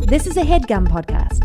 This is a HeadGum podcast.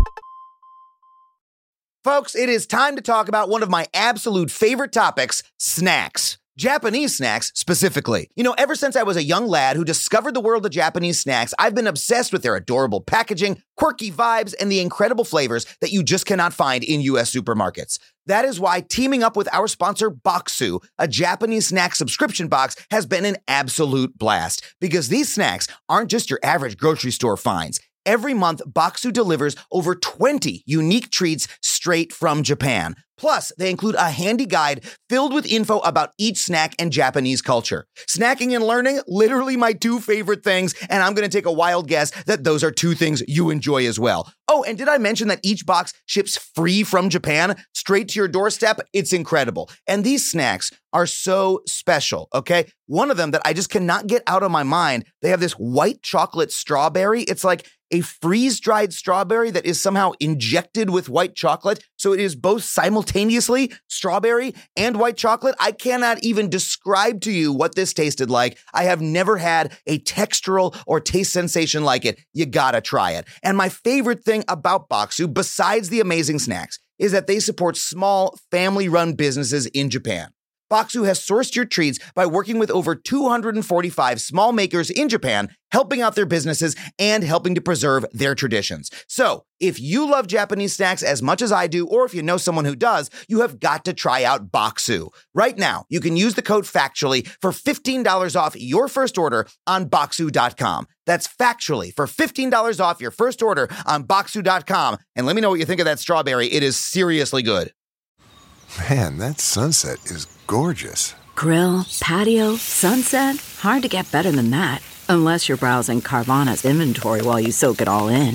Folks, it is time to talk about one of my absolute favorite topics, snacks. Japanese snacks, specifically. You know, ever since I was a young lad who discovered the world of Japanese snacks, I've been obsessed with their adorable packaging, quirky vibes, and the incredible flavors that you just cannot find in U.S. supermarkets. That is why teaming up with our sponsor, Bokksu, a Japanese snack subscription box, has been an absolute blast. Because these snacks aren't just your average grocery store finds. Every month, Bokksu delivers over 20 unique treats straight from Japan. Plus, they include a handy guide filled with info about each snack and Japanese culture. Snacking and learning, literally my two favorite things, and I'm going to take a wild guess that those are two things you enjoy as well. Oh, and did I mention that each box ships free from Japan, straight to your doorstep? It's incredible. And these snacks are so special, okay? One of them that I just cannot get out of my mind, they have this white chocolate strawberry. It's like a freeze-dried strawberry that is somehow injected with white chocolate, so it is both simultaneously strawberry and white chocolate. I cannot even describe to you what this tasted like. I have never had a textural or taste sensation like it. You gotta try it. And my favorite thing about Bokksu, besides the amazing snacks, is that they support small, family-run businesses in Japan. Bokksu has sourced your treats by working with over 245 small makers in Japan, helping out their businesses and helping to preserve their traditions. So, if you love Japanese snacks as much as I do, or if you know someone who does, you have got to try out Bokksu. Right now, you can use the code FACTUALLY for $15 off your first order on Bokksu.com. That's Factually for $15 off your first order on Bokksu.com. And let me know what you think of that strawberry. It is seriously good. Man, that sunset is gorgeous. Grill, patio, sunset. Hard to get better than that. Unless you're browsing Carvana's inventory while you soak it all in.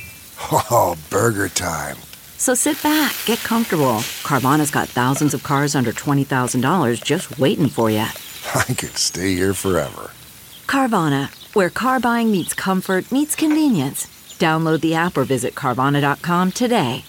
Oh, burger time. So sit back, get comfortable. Carvana's got thousands of cars under $20,000 just waiting for you. I could stay here forever. Carvana, where car buying meets comfort meets convenience. Download the app or visit Carvana.com today.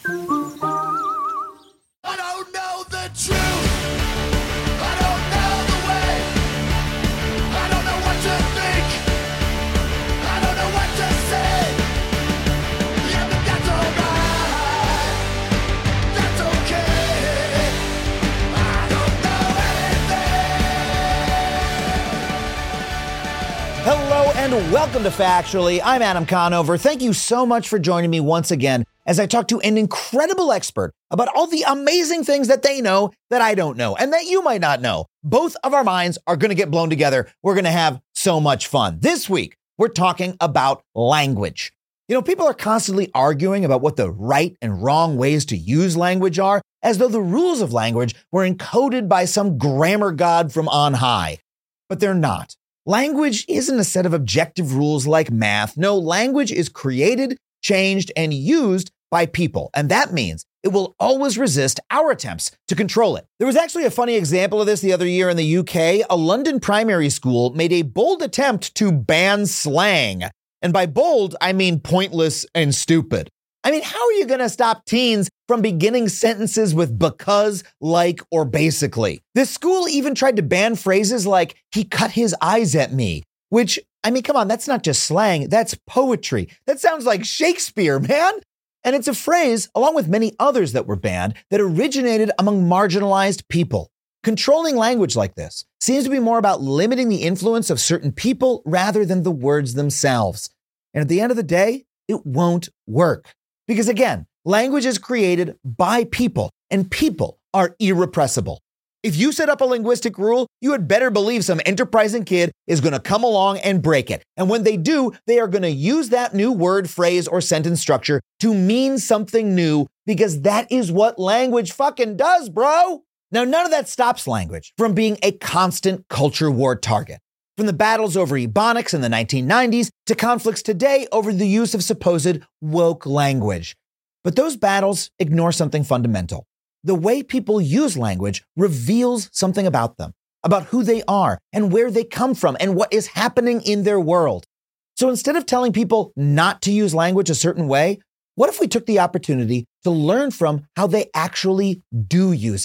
Hello and welcome to Factually. I'm Adam Conover. Thank you so much for joining me once again as I talk to an incredible expert about all the amazing things that they know that I don't know and that you might not know. Both of our minds are going to get blown together. We're going to have so much fun. This week, we're talking about language. You know, people are constantly arguing about what the right and wrong ways to use language are, as though the rules of language were encoded by some grammar god from on high. But they're not. Language isn't a set of objective rules like math. No, language is created, changed, and used by people. And that means it will always resist our attempts to control it. There was actually a funny example of this the other year in the UK. A London primary school made a bold attempt to ban slang. And by bold, I mean pointless and stupid. I mean, how are you going to stop teens from beginning sentences with because, like, or basically? This school even tried to ban phrases like, he cut his eyes at me, which, I mean, come on, that's not just slang, that's poetry. That sounds like Shakespeare, man. And it's a phrase, along with many others that were banned, that originated among marginalized people. Controlling language like this seems to be more about limiting the influence of certain people rather than the words themselves. And at the end of the day, it won't work. Because again, language is created by people, and people are irrepressible. If you set up a linguistic rule, you had better believe some enterprising kid is going to come along and break it. And when they do, they are going to use that new word, phrase, or sentence structure to mean something new, because that is what language fucking does, bro. Now, none of that stops language from being a constant culture war target. From the battles over Ebonics in the 1990s to conflicts today over the use of supposed woke language. But those battles ignore something fundamental. The way people use language reveals something about them, about who they are and where they come from and what is happening in their world. So instead of telling people not to use language a certain way, what if we took the opportunity to learn from how they actually do use it?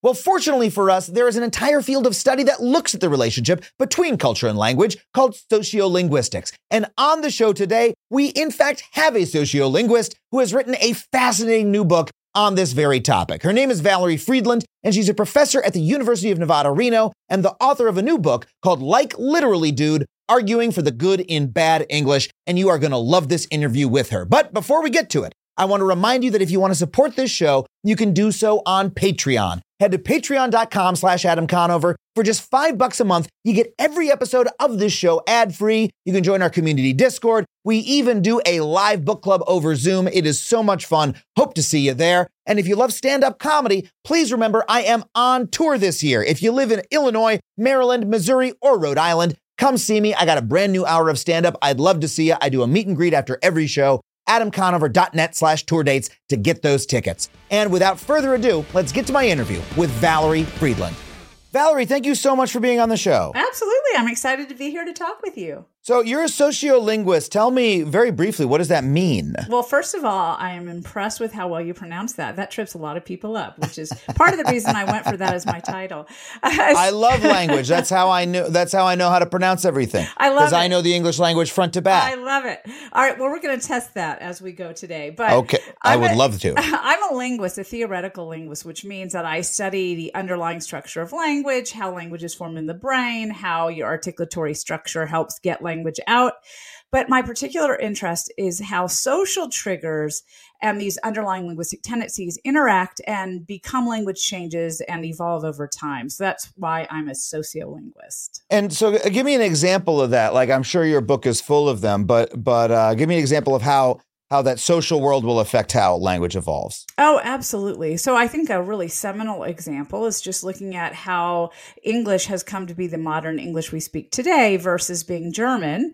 Well, fortunately for us, there is an entire field of study that looks at the relationship between culture and language called sociolinguistics. And on the show today, we in fact have a sociolinguist who has written a fascinating new book on this very topic. Her name is Valerie Friedland, and she's a professor at the University of Nevada, Reno, and the author of a new book called Like Literally Dude, Arguing for the Good in Bad English. And you are going to love this interview with her. But before we get to it, I want to remind you that if you want to support this show, you can do so on Patreon. Head to patreon.com/Adam Conover. For just $5 a month, you get every episode of this show ad-free. You can join our community Discord. We even do a live book club over Zoom. It is so much fun. Hope to see you there. And if you love stand-up comedy, please remember I am on tour this year. If you live in Illinois, Maryland, Missouri, or Rhode Island, come see me. I got a brand new hour of stand-up. I'd love to see you. I do a meet and greet after every show. AdamConover.net/tour dates to get those tickets. And without further ado, let's get to my interview with Valerie Friedland. Valerie, thank you so much for being on the show. Absolutely. I'm excited to be here to talk with you. So you're a sociolinguist. Tell me very briefly, what does that mean? Well, first of all, I am impressed with how well you pronounce that. That trips a lot of people up, which is part of the reason I went for that as my title. I love language. That's how I know how to pronounce everything. I love it. Because I know the English language front to back. I love it. All right. Well, we're going to test that as we go today. But okay. I would love to. I'm a linguist, a theoretical linguist, which means that I study the underlying structure of language, how language is formed in the brain, how your articulatory structure helps get language out. But my particular interest is how social triggers and these underlying linguistic tendencies interact and become language changes and evolve over time. So that's why I'm a sociolinguist. And so give me an example of that. Like, I'm sure your book is full of them, but give me an example of how that social world will affect how language evolves. Oh, absolutely. So I think a really seminal example is just looking at how English has come to be the modern English we speak today versus being German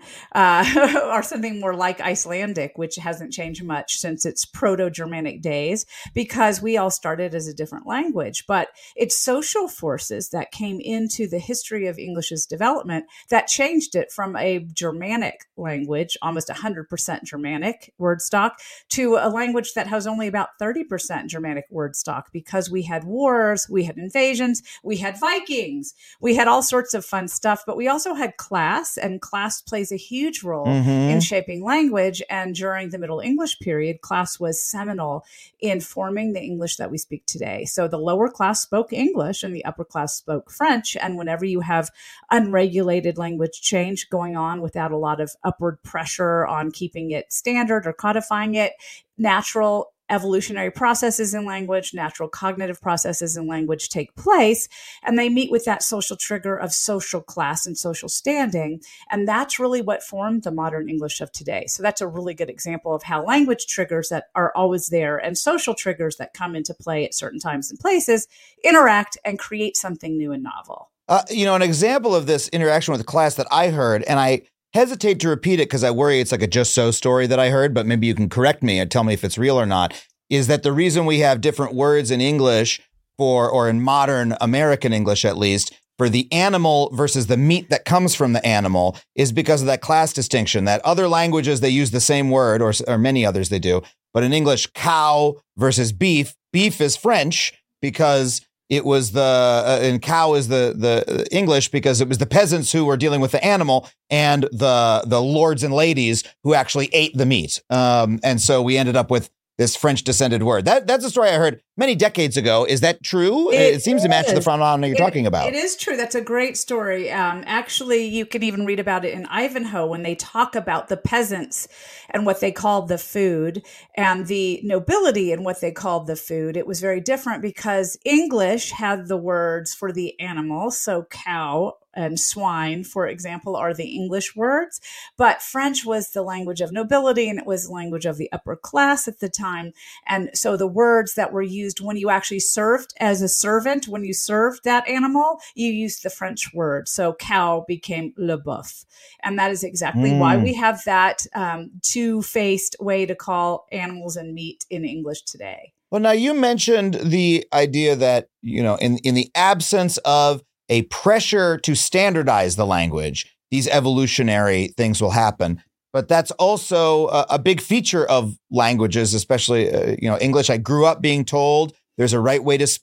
or something more like Icelandic, which hasn't changed much since its Proto-Germanic days, because we all started as a different language. But it's social forces that came into the history of English's development that changed it from a Germanic language, almost 100% Germanic word stock, to a language that has only about 30% Germanic word stock, because we had wars, we had invasions, we had Vikings, we had all sorts of fun stuff, but we also had class, and class plays a huge role in shaping language. And during the Middle English period, class was seminal in forming the English that we speak today. So the lower class spoke English and the upper class spoke French. And whenever you have unregulated language change going on without a lot of upward pressure on keeping it standard or codifying it, natural evolutionary processes in language, natural cognitive processes in language take place, and they meet with that social trigger of social class and social standing. And that's really what formed the modern English of today. So that's a really good example of how language triggers that are always there and social triggers that come into play at certain times and places interact and create something new and novel. An example of this interaction with class that I heard, and I hesitate to repeat it because I worry it's like a just so story that I heard, but maybe you can correct me and tell me if it's real or not, is that the reason we have different words in English or in modern American English, at least, for the animal versus the meat that comes from the animal is because of that class distinction. That other languages, they use the same word, or many others they do. But in English, cow versus beef is French because it was and cow is the English because it was the peasants who were dealing with the animal and the lords and ladies who actually ate the meat. And so we ended up with this French descended word. That's a story I heard many decades ago. Is that true? It seems to match the phenomenon you're talking about. It is true. That's a great story. Actually, you can even read about it in Ivanhoe when they talk about the peasants and what they called the food and the nobility and what they called the food. It was very different because English had the words for the animal. So cow and swine, for example, are the English words, but French was the language of nobility and it was the language of the upper class at the time. And so the words that were used when you actually served as a servant, when you served that animal, you used the French word. So cow became le boeuf. And that is exactly why we have that two-faced way to call animals and meat in English today. Well, now you mentioned the idea that, in the absence of a pressure to standardize the language, these evolutionary things will happen. But that's also a big feature of languages, especially, English. I grew up being told there's a right way to speak.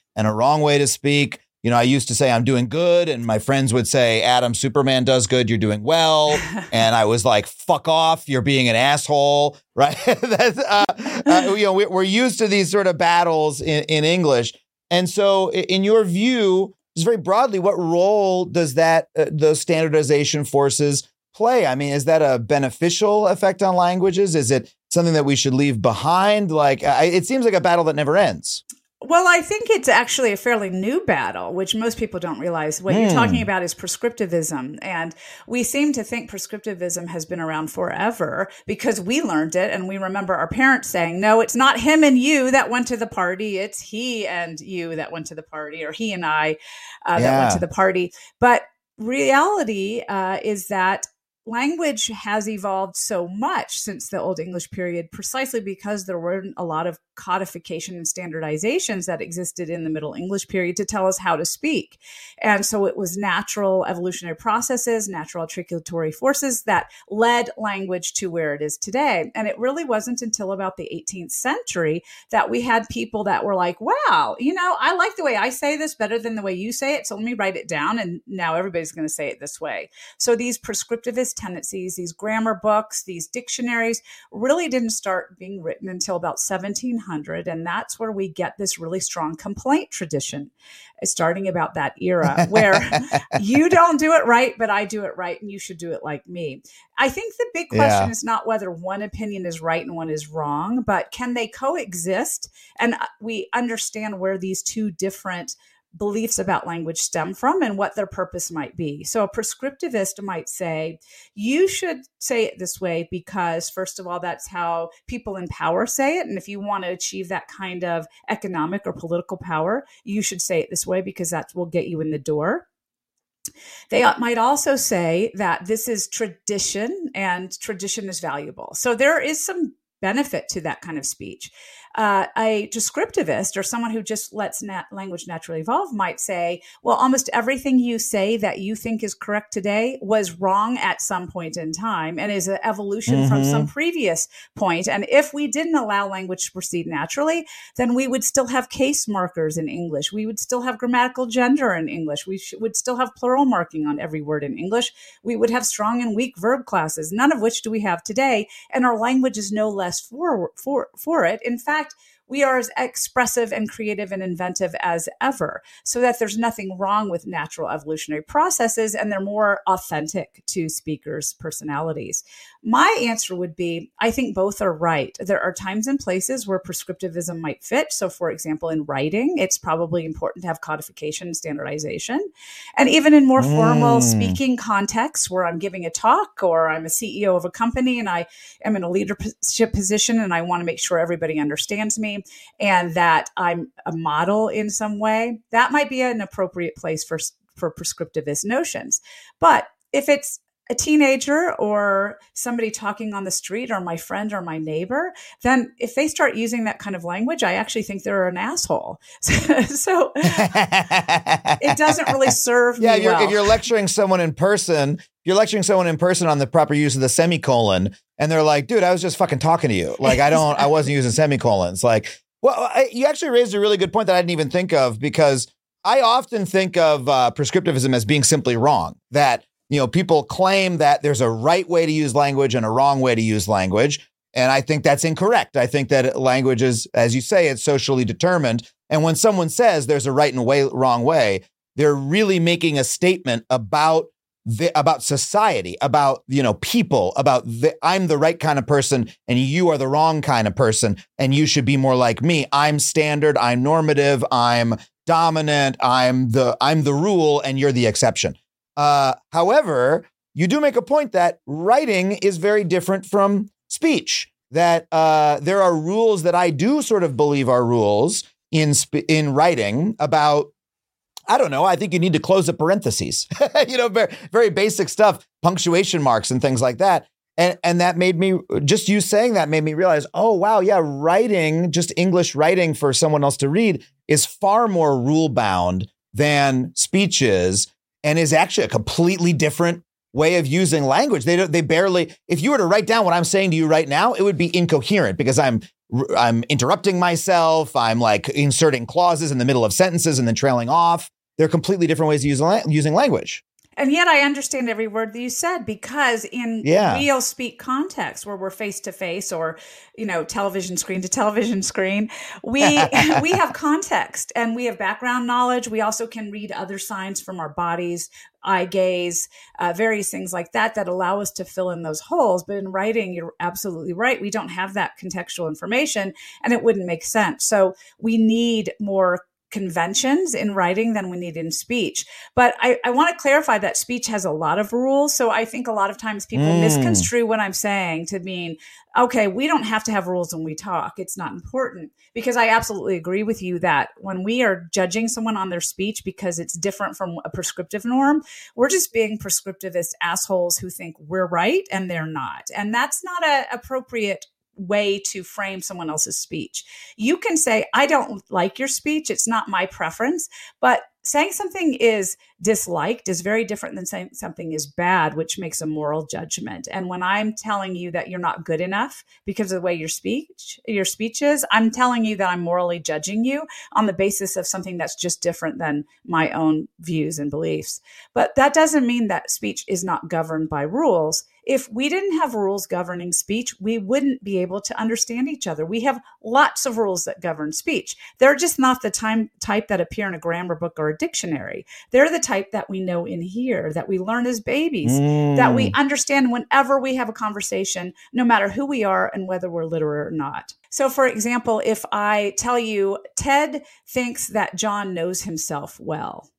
and a wrong way to speak. You know, I used to say I'm doing good, and my friends would say, Adam, Superman does good, you're doing well. And I was like, fuck off, you're being an asshole, right? We're used to these sort of battles in English. And so in your view, just very broadly, what role does those standardization forces play? I mean, is that a beneficial effect on languages? Is it something that we should leave behind? It seems like a battle that never ends. Well, I think it's actually a fairly new battle, which most people don't realize. What you're talking about is prescriptivism. And we seem to think prescriptivism has been around forever because we learned it. And we remember our parents saying, no, it's not him and you that went to the party. It's he and you that went to the party, or he and I that went to the party. But reality is that language has evolved so much since the Old English period, precisely because there weren't a lot of codification and standardizations that existed in the Middle English period to tell us how to speak. And so it was natural evolutionary processes, natural articulatory forces that led language to where it is today. And it really wasn't until about the 18th century that we had people that were like, wow, I like the way I say this better than the way you say it. So let me write it down. And now everybody's going to say it this way. So these prescriptivist tendencies, these grammar books, these dictionaries really didn't start being written until about 1700. And that's where we get this really strong complaint tradition, starting about that era where you don't do it right, but I do it right, and you should do it like me. I think the big question is not whether one opinion is right and one is wrong, but can they coexist? And we understand where these two different beliefs about language stem from and what their purpose might be. So a prescriptivist might say, you should say it this way because, first of all, that's how people in power say it. And if you want to achieve that kind of economic or political power, you should say it this way because that will get you in the door. They might also say that this is tradition and tradition is valuable. So there is some benefit to that kind of speech. A descriptivist or someone who just lets language naturally evolve might say, well, almost everything you say that you think is correct today was wrong at some point in time and is an evolution from some previous point. And if we didn't allow language to proceed naturally, then we would still have case markers in English. We would still have grammatical gender in English. We would still have plural marking on every word in English. We would have strong and weak verb classes, none of which do we have today. And our language is no less for it. In fact, we are as expressive and creative and inventive as ever, so that there's nothing wrong with natural evolutionary processes, and they're more authentic to speakers' personalities. My answer would be, I think both are right. There are times and places where prescriptivism might fit. So, for example, in writing, it's probably important to have codification and standardization. And even in more formal speaking contexts where I'm giving a talk or I'm a CEO of a company and I am in a leadership position and I want to make sure everybody understands me and that I'm a model in some way, that might be an appropriate place for prescriptivist notions. But if it's a teenager or somebody talking on the street or my friend or my neighbor, then if they start using that kind of language, I actually think they're an asshole. So it doesn't really serve me well. If you're lecturing someone in person, on the proper use of the semicolon, and they're like, dude, I was just fucking talking to you. Like, I wasn't using semicolons. Like, well, you actually raised a really good point that I didn't even think of, because I often think of prescriptivism as being simply wrong. That, people claim that there's a right way to use language and a wrong way to use language. And I think that's incorrect. I think that language is, as you say, it's socially determined. And when someone says there's a right and wrong way, they're really making a statement about society, about, people, about I'm the right kind of person and you are the wrong kind of person and you should be more like me. I'm standard, I'm normative, I'm dominant, I'm the rule and you're the exception. However, you do make a point that writing is very different from speech, that there are rules that I do sort of believe are rules in writing about, I don't know, I think you need to close the parentheses, very, very basic stuff, punctuation marks and things like that. And that made me, just you saying that made me realize, oh, wow, yeah, writing, just English writing for someone else to read is far more rule bound than speech is, and is actually a completely different way of using language. They barely, if you were to write down what I'm saying to you right now, it would be incoherent because I'm I'm interrupting myself. I'm like inserting clauses in the middle of sentences and then trailing off. They're completely different ways of using language. And yet I understand every word that you said, because in real speak context where we're face to face or, television screen to television screen, we have context and we have background knowledge. We also can read other signs from our bodies, eye gaze, various things like that allow us to fill in those holes. But in writing, you're absolutely right. We don't have that contextual information and it wouldn't make sense. So we need more conventions in writing than we need in speech. But I want to clarify that speech has a lot of rules. So I think a lot of times people misconstrue what I'm saying to mean, okay, we don't have to have rules when we talk. It's not important. Because I absolutely agree with you that when we are judging someone on their speech because it's different from a prescriptive norm, we're just being prescriptivist assholes who think we're right and they're not. And that's not an appropriate way to frame someone else's speech. You can say, I don't like your speech. It's not my preference. But saying something is disliked is very different than saying something is bad, which makes a moral judgment. And when I'm telling you that you're not good enough because of the way your speech is, I'm telling you that I'm morally judging you on the basis of something that's just different than my own views and beliefs. But that doesn't mean that speech is not governed by rules. If we didn't have rules governing speech, we wouldn't be able to understand each other. We have lots of rules that govern speech. They're just not the type that appear in a grammar book or a dictionary. They're the type that we know in here, that we learn as babies, that we understand whenever we have a conversation, no matter who we are and whether we're literate or not. So, for example, if I tell you, Ted thinks that John knows himself well.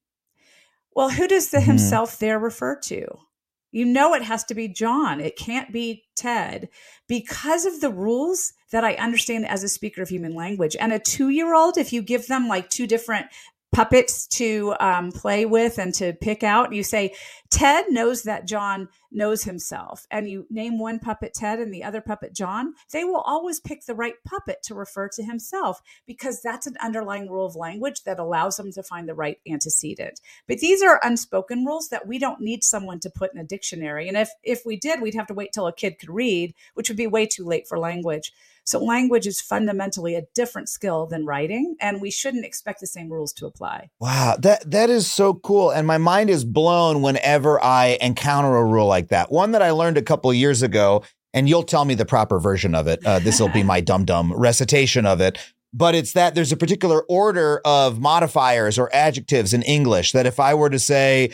Well, who does the himself there refer to? You know it has to be John. It can't be Ted because of the rules that I understand as a speaker of human language. And a 2-year-old, if you give them like 2 different puppets to play with and to pick out, you say, Ted knows that John knows himself, and you name one puppet Ted and the other puppet John, they will always pick the right puppet to refer to himself because that's an underlying rule of language that allows them to find the right antecedent. But these are unspoken rules that we don't need someone to put in a dictionary. And if we did, we'd have to wait till a kid could read, which would be way too late for language. So language is fundamentally a different skill than writing, and we shouldn't expect the same rules to apply. Wow, that is so cool. And my mind is blown whenever I encounter a rule like that. One that I learned a couple of years ago, and you'll tell me the proper version of it. This will be my dum-dum recitation of it. But it's that there's a particular order of modifiers or adjectives in English that if I were to say,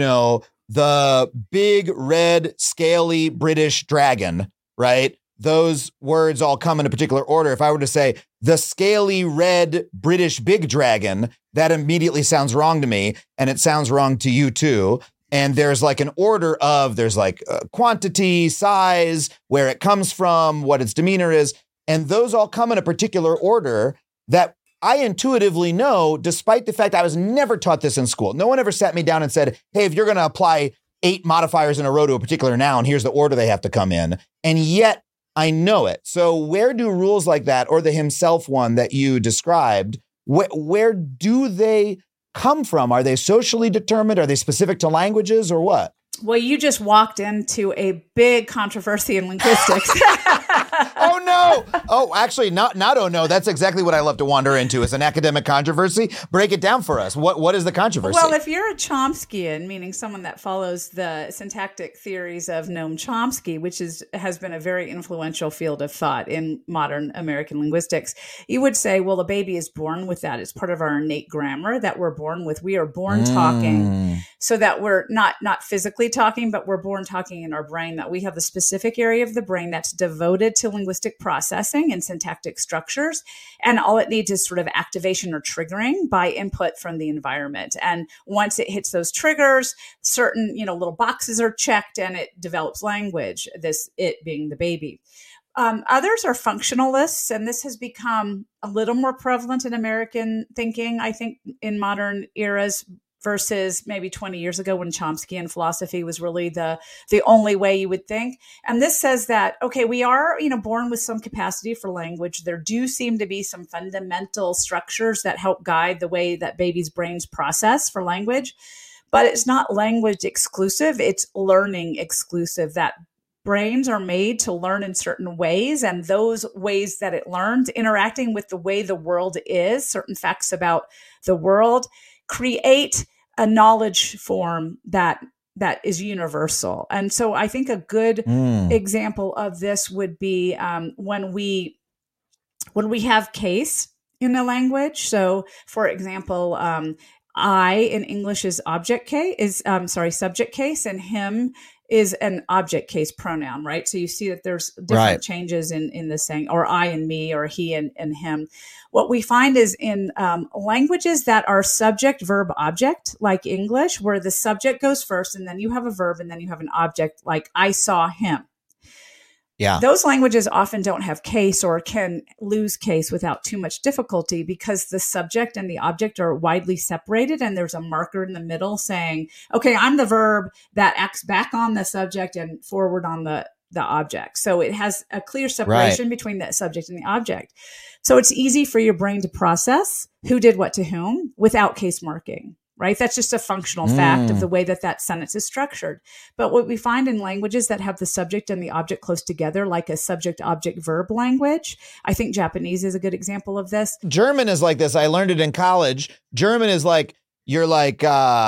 the big red scaly British dragon, right? Those words all come in a particular order. If I were to say the scaly red British big dragon, that immediately sounds wrong to me. And it sounds wrong to you too. And there's like an order of, there's like quantity, size, where it comes from, what its demeanor is. And those all come in a particular order that I intuitively know, despite the fact I was never taught this in school. No one ever sat me down and said, hey, if you're going to apply 8 modifiers in a row to a particular noun, here's the order they have to come in. And yet I know it. So where do rules like that, or the himself one that you described, where do they come from? Are they socially determined? Are they specific to languages or what? Well, you just walked into a big controversy in linguistics. Oh, no. Oh, actually, not oh, no. That's exactly what I love to wander into is an academic controversy. Break it down for us. What is the controversy? Well, if you're a Chomskyan, meaning someone that follows the syntactic theories of Noam Chomsky, which has been a very influential field of thought in modern American linguistics, you would say, well, a baby is born with that. It's part of our innate grammar that we're born with. We are born talking, so that we're not physically talking, but we're born talking in our brain, that we have the specific area of the brain that's devoted to linguistic processing and syntactic structures. And all it needs is sort of activation or triggering by input from the environment. And once it hits those triggers, certain, little boxes are checked and it develops language, it being the baby. Others are functionalists, and this has become a little more prevalent in American thinking, I think, in modern eras, versus maybe 20 years ago when Chomskyan philosophy was really the only way you would think. And this says that, okay, we are, born with some capacity for language. There do seem to be some fundamental structures that help guide the way that babies' brains process for language, but it's not language exclusive. It's learning exclusive, that brains are made to learn in certain ways, and those ways that it learns, interacting with the way the world is, certain facts about the world, create a knowledge form that is universal. And so I think a good example of this would be when we have case in a language. So, for example, I in English is subject case, and him is an object case pronoun, right? So you see that there's different changes in the saying, or I and me, or he and him. What we find is in languages that are subject, verb, object, like English, where the subject goes first, and then you have a verb, and then you have an object, like I saw him. Yeah. Those languages often don't have case, or can lose case without too much difficulty, because the subject and the object are widely separated, and there's a marker in the middle saying, okay, I'm the verb that acts back on the subject and forward on the object. So it has a clear separation between the subject and the object. So it's easy for your brain to process who did what to whom without case marking. Right? That's just a functional fact of the way that sentence is structured. But what we find in languages that have the subject and the object close together, like a subject-object-verb language, I think Japanese is a good example of this. German is like this. I learned it in college. German is like, you're like,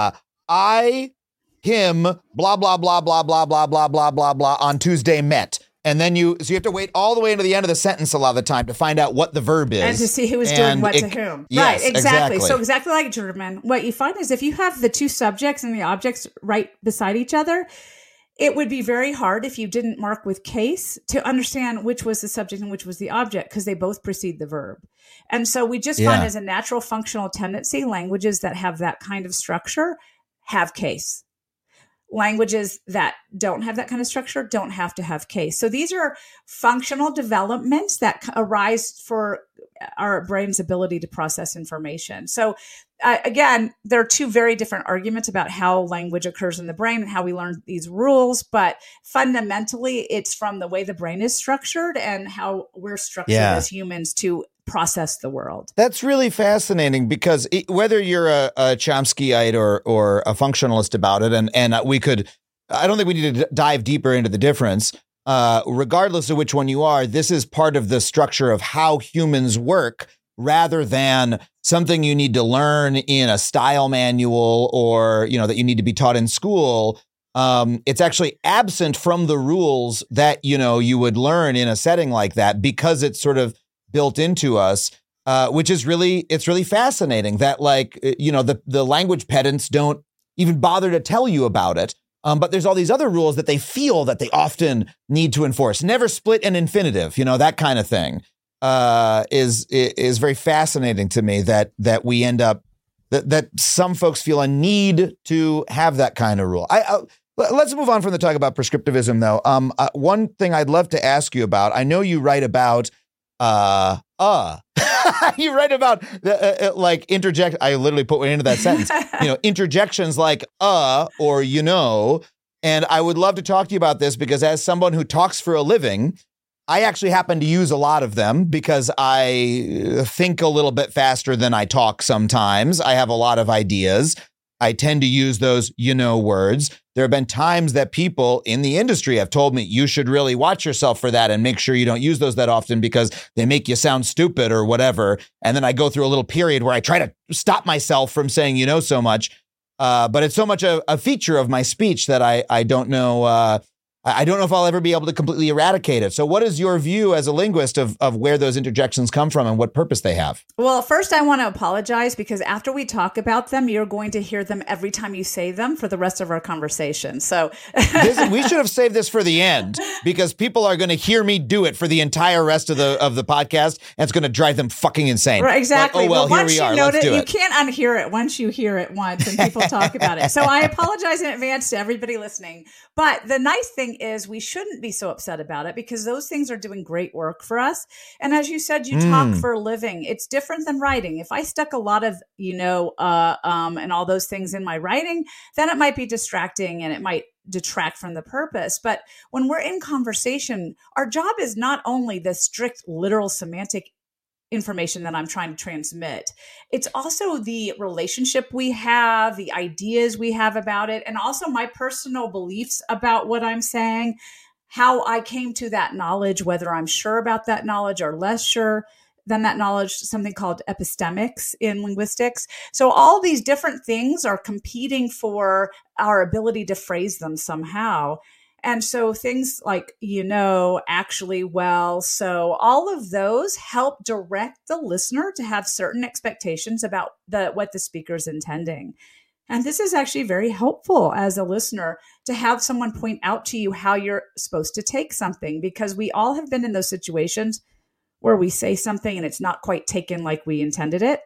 I, him, blah, blah, blah, blah, blah, blah, blah, blah, blah, blah, on Tuesday met. And then you have to wait all the way into the end of the sentence a lot of the time to find out what the verb is. And to see who was doing what to whom. Yes, right, exactly. So exactly like German, what you find is if you have the two subjects and the objects right beside each other, it would be very hard if you didn't mark with case to understand which was the subject and which was the object, because they both precede the verb. And so we just find as a natural functional tendency, languages that have that kind of structure have case. Languages that don't have that kind of structure don't have to have case. So these are functional developments that arise for our brain's ability to process information. So again, there are two very different arguments about how language occurs in the brain and how we learn these rules. But fundamentally, it's from the way the brain is structured and how we're structured as humans to process the world. That's really fascinating, because whether you're a Chomskyite or a functionalist about it, and I don't think we need to dive deeper into the difference. Regardless of which one you are, this is part of the structure of how humans work, rather than something you need to learn in a style manual or, that you need to be taught in school. It's actually absent from the rules that, you would learn in a setting like that, because it's sort of built into us, which is really fascinating that, like, the language pedants don't even bother to tell you about it. But there's all these other rules that they feel that they often need to enforce. Never split an infinitive, that kind of thing, is very fascinating to me, that we end up, that some folks feel a need to have that kind of rule. Let's move on from the talk about prescriptivism, though. One thing I'd love to ask you about, I know you write about you write about like interject. I literally put one into that sentence. Interjections like or and I would love to talk to you about this, because as someone who talks for a living, I actually happen to use a lot of them, because I think a little bit faster than I talk sometimes. I have a lot of ideas. I tend to use those words. There have been times that people in the industry have told me, you should really watch yourself for that and make sure you don't use those that often, because they make you sound stupid or whatever. And then I go through a little period where I try to stop myself from saying so much. But it's so much a feature of my speech that I don't know. I don't know if I'll ever be able to completely eradicate it. So what is your view as a linguist of where those interjections come from and what purpose they have? Well, first, I want to apologize, because after we talk about them, you're going to hear them every time you say them for the rest of our conversation. So we should have saved this for the end, because people are going to hear me do it for the entire rest of the podcast, and it's going to drive them fucking insane. Right, exactly. Like, here we are. Let's do it. You can't unhear it once you hear it once and people talk about it. So I apologize in advance to everybody listening. But the nice thing is we shouldn't be so upset about it, because those things are doing great work for us. And as you said, you talk for a living. It's different than writing. If I stuck a lot of, and all those things in my writing, then it might be distracting and it might detract from the purpose. But when we're in conversation, our job is not only the strict literal semantic information that I'm trying to transmit. It's also the relationship we have, the ideas we have about it, and also my personal beliefs about what I'm saying, how I came to that knowledge, whether I'm sure about that knowledge or less sure than that knowledge, something called epistemics in linguistics. So all these different things are competing for our ability to phrase them somehow. And so things like, actually, well, so all of those help direct the listener to have certain expectations about what the speaker's intending. And this is actually very helpful as a listener to have someone point out to you how you're supposed to take something, because we all have been in those situations where we say something and it's not quite taken like we intended it.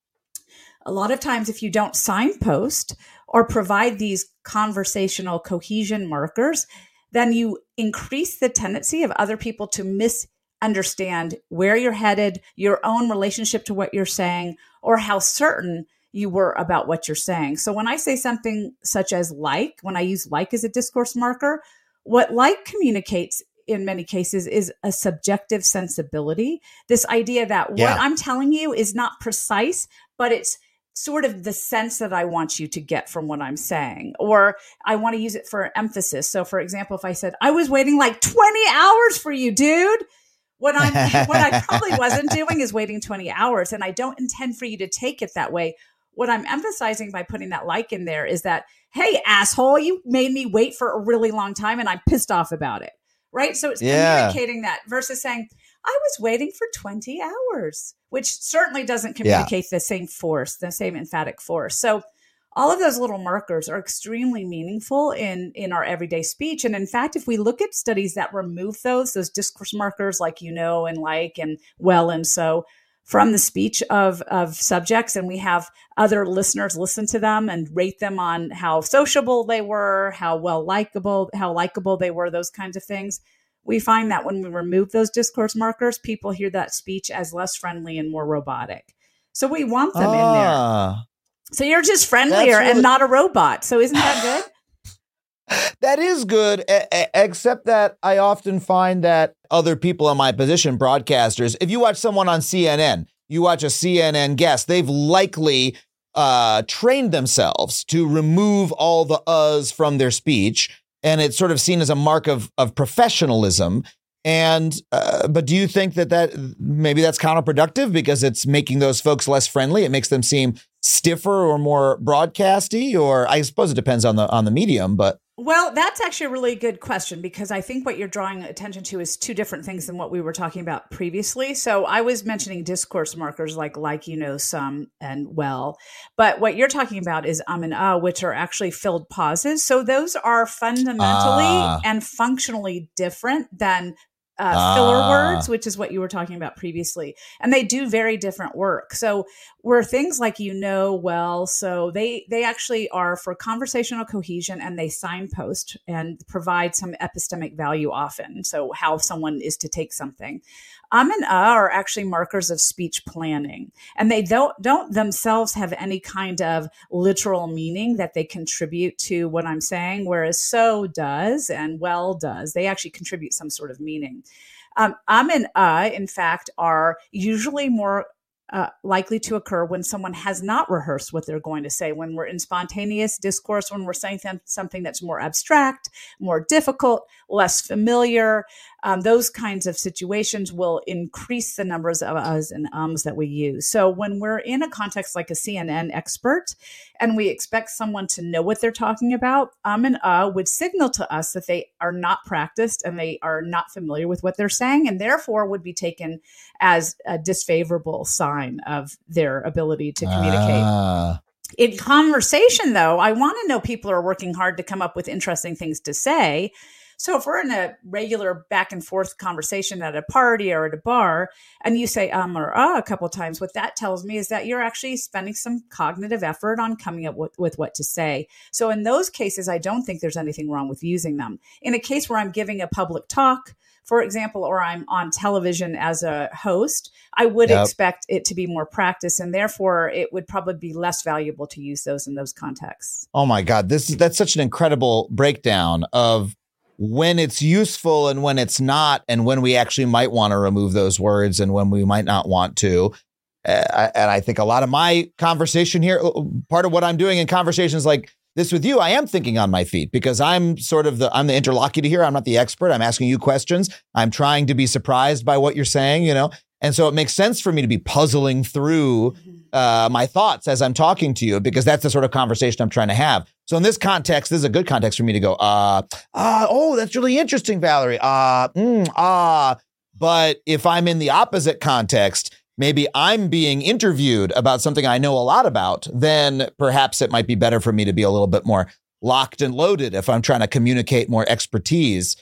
A lot of times, if you don't signpost or provide these conversational cohesion markers, then you increase the tendency of other people to misunderstand where you're headed, your own relationship to what you're saying, or how certain you were about what you're saying. So when I say something such as like, when I use like as a discourse marker, what like communicates in many cases is a subjective sensibility. This idea that what I'm telling you is not precise, but it's sort of the sense that I want you to get from what I'm saying, or I want to use it for emphasis. So for example, if I said, I was waiting like 20 hours for you, dude, what I probably wasn't doing is waiting 20 hours. And I don't intend for you to take it that way. What I'm emphasizing by putting that like in there is that, hey, asshole, you made me wait for a really long time and I'm pissed off about it. Right. So it's communicating that versus saying, I was waiting for 20 hours, which certainly doesn't communicate the same force, the same emphatic force. So all of those little markers are extremely meaningful in our everyday speech. And in fact, if we look at studies that remove those discourse markers like, and like, and well, and so from the speech of subjects, and we have other listeners listen to them and rate them on how sociable they were, how likable they were, those kinds of things. We find that when we remove those discourse markers, people hear that speech as less friendly and more robotic. So we want them in there. So you're just friendlier and not a robot. So isn't that good? That is good, except that I often find that other people in my position, broadcasters, if you watch someone on CNN, you watch a CNN guest, they've likely trained themselves to remove all the uhs from their speech. And it's sort of seen as a mark of professionalism. And but do you think that maybe that's counterproductive because it's making those folks less friendly? It makes them seem stiffer or more broadcasty, or I suppose it depends on the medium. But well, that's actually a really good question, because I think what you're drawing attention to is two different things than what we were talking about previously. So I was mentioning discourse markers like, some, and well, but what you're talking about is and which are actually filled pauses. So those are fundamentally and functionally different than filler words, which is what you were talking about previously. And they do very different work. So where things like, well, so they actually are for conversational cohesion, and they signpost and provide some epistemic value often. So how someone is to take something. And are actually markers of speech planning, and they don't themselves have any kind of literal meaning that they contribute to what I'm saying, whereas so does and well does. They actually contribute some sort of meaning. And in fact, are usually more likely to occur when someone has not rehearsed what they're going to say, when we're in spontaneous discourse, when we're saying something that's more abstract, more difficult, less familiar. Those kinds of situations will increase the numbers of uhs and ums that we use. So when we're in a context like a CNN expert and we expect someone to know what they're talking about, and would signal to us that they are not practiced and they are not familiar with what they're saying, and therefore would be taken as a disfavorable sign of their ability to communicate. In conversation, though, I want to know people are working hard to come up with interesting things to say. So if we're in a regular back and forth conversation at a party or at a bar, and you say or a couple of times, what that tells me is that you're actually spending some cognitive effort on coming up with what to say. So in those cases, I don't think there's anything wrong with using them. In a case where I'm giving a public talk, for example, or I'm on television as a host, I would expect it to be more practice, and therefore it would probably be less valuable to use those in those contexts. Oh my God, that's such an incredible breakdown of when it's useful and when it's not, and when we actually might want to remove those words and when we might not want to. And I think a lot of my conversation here, part of what I'm doing in conversations like this with you, I am thinking on my feet because I'm I'm the interlocutor here. I'm not the expert. I'm asking you questions. I'm trying to be surprised by what you're saying, And so it makes sense for me to be puzzling through my thoughts as I'm talking to you, because that's the sort of conversation I'm trying to have. So in this context, this is a good context for me to go, oh, that's really interesting, Valerie. But if I'm in the opposite context, maybe I'm being interviewed about something I know a lot about, then perhaps it might be better for me to be a little bit more locked and loaded if I'm trying to communicate more expertise.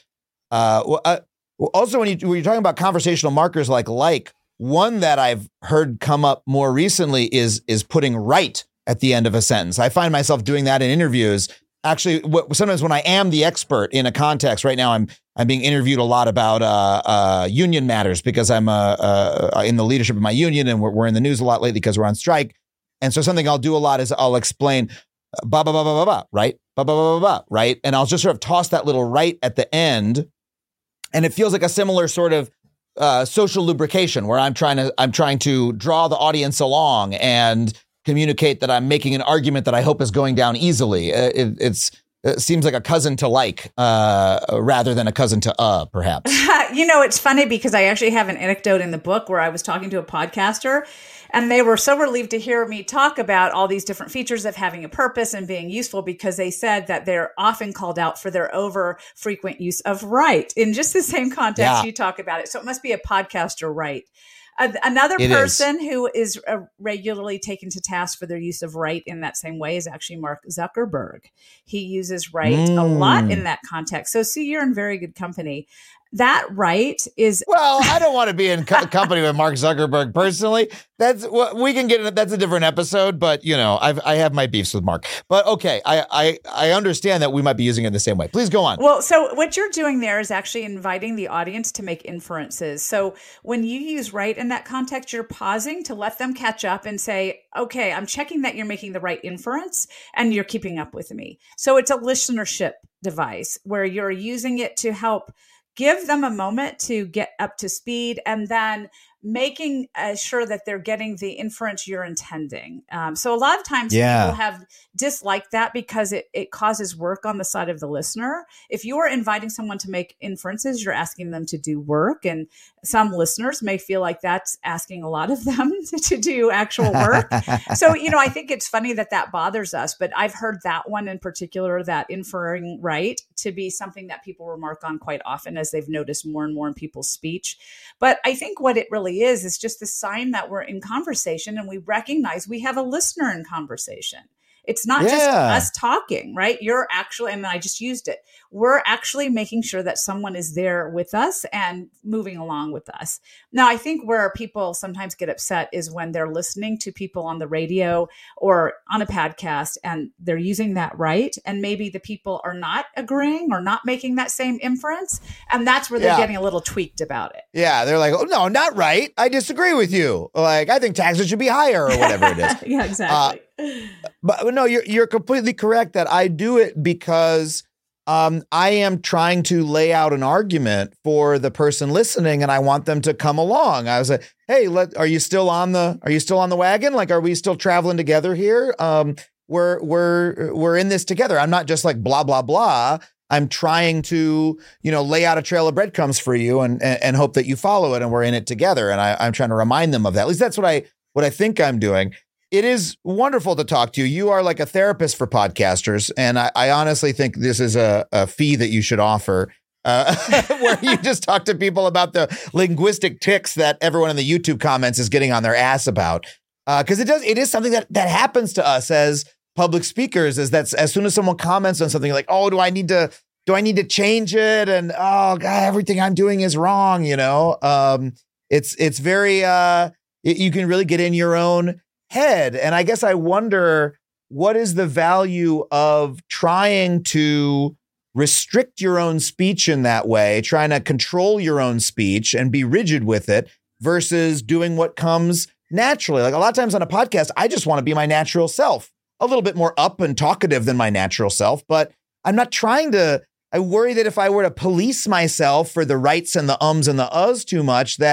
Also, when you're talking about conversational markers like, one that I've heard come up more recently is putting right at the end of a sentence. I find myself doing that in interviews. Actually, sometimes when I am the expert in a context, right now I'm being interviewed a lot about union matters because I'm in the leadership of my union, and we're in the news a lot lately because we're on strike. And so something I'll do a lot is I'll explain ba ba ba ba ba ba, right, ba ba ba ba ba, right, and I'll just sort of toss that little right at the end, and it feels like a similar sort of social lubrication where I'm trying to draw the audience along and communicate that I'm making an argument that I hope is going down easily. It seems like a cousin to rather than a cousin to perhaps. It's funny because I actually have an anecdote in the book where I was talking to a podcaster, and they were so relieved to hear me talk about all these different features of having a purpose and being useful, because they said that they're often called out for their over frequent use of right in just the same context you talk about it. So it must be a podcaster right. Another person who is regularly taken to task for their use of right in that same way is actually Mark Zuckerberg. He uses right a lot in that context. So see, you're in very good company. That right is... Well, I don't want to be in company with Mark Zuckerberg personally. That's what we can get. That's a different episode, but I have my beefs with Mark. But okay, I understand that we might be using it in the same way. Please go on. Well, so what you're doing there is actually inviting the audience to make inferences. So when you use right in that context, you're pausing to let them catch up and say, okay, I'm checking that you're making the right inference and you're keeping up with me. So it's a listenership device where you're using it to help give them a moment to get up to speed, and then making sure that they're getting the inference you're intending. So a lot of times people have disliked that because it causes work on the side of the listener. If you are inviting someone to make inferences, you're asking them to do work. And some listeners may feel like that's asking a lot of them to do actual work. So, I think it's funny that bothers us, but I've heard that one in particular, that inferring right, to be something that people remark on quite often as they've noticed more and more in people's speech. But I think what it really is just a sign that we're in conversation and we recognize we have a listener in conversation. It's not just us talking, right? You're actually, and I just used it. We're actually making sure that someone is there with us and moving along with us. Now, I think where people sometimes get upset is when they're listening to people on the radio or on a podcast and they're using that right. And maybe the people are not agreeing or not making that same inference. And that's where they're getting a little tweaked about it. Yeah. They're like, oh, no, not right. I disagree with you. Like, I think taxes should be higher or whatever it is. Yeah, exactly. But no, you're completely correct that I do it because I am trying to lay out an argument for the person listening, and I want them to come along. I was like, "Hey, are you still on the wagon? Like, are we still traveling together here? We're in this together. I'm not just like blah blah blah. I'm trying to lay out a trail of breadcrumbs for you and hope that you follow it, and we're in it together. And I'm trying to remind them of that. At least that's what I think I'm doing. It is wonderful to talk to you. You are like a therapist for podcasters. And I honestly think this is a fee that you should offer, where you just talk to people about the linguistic tics that everyone in the YouTube comments is getting on their ass about. Because it is something that happens to us as public speakers, is that as soon as someone comments on something like, oh, do I need to change it? And, oh, God, everything I'm doing is wrong. It's very, you can really get in your own head. And I guess I wonder, what is the value of trying to restrict your own speech in that way, trying to control your own speech and be rigid with it versus doing what comes naturally? Like a lot of times on a podcast, I just want to be my natural self, a little bit more up and talkative than my natural self, but I'm not trying to. I worry that if I were to police myself for the rights and the ums and the uhs too much, that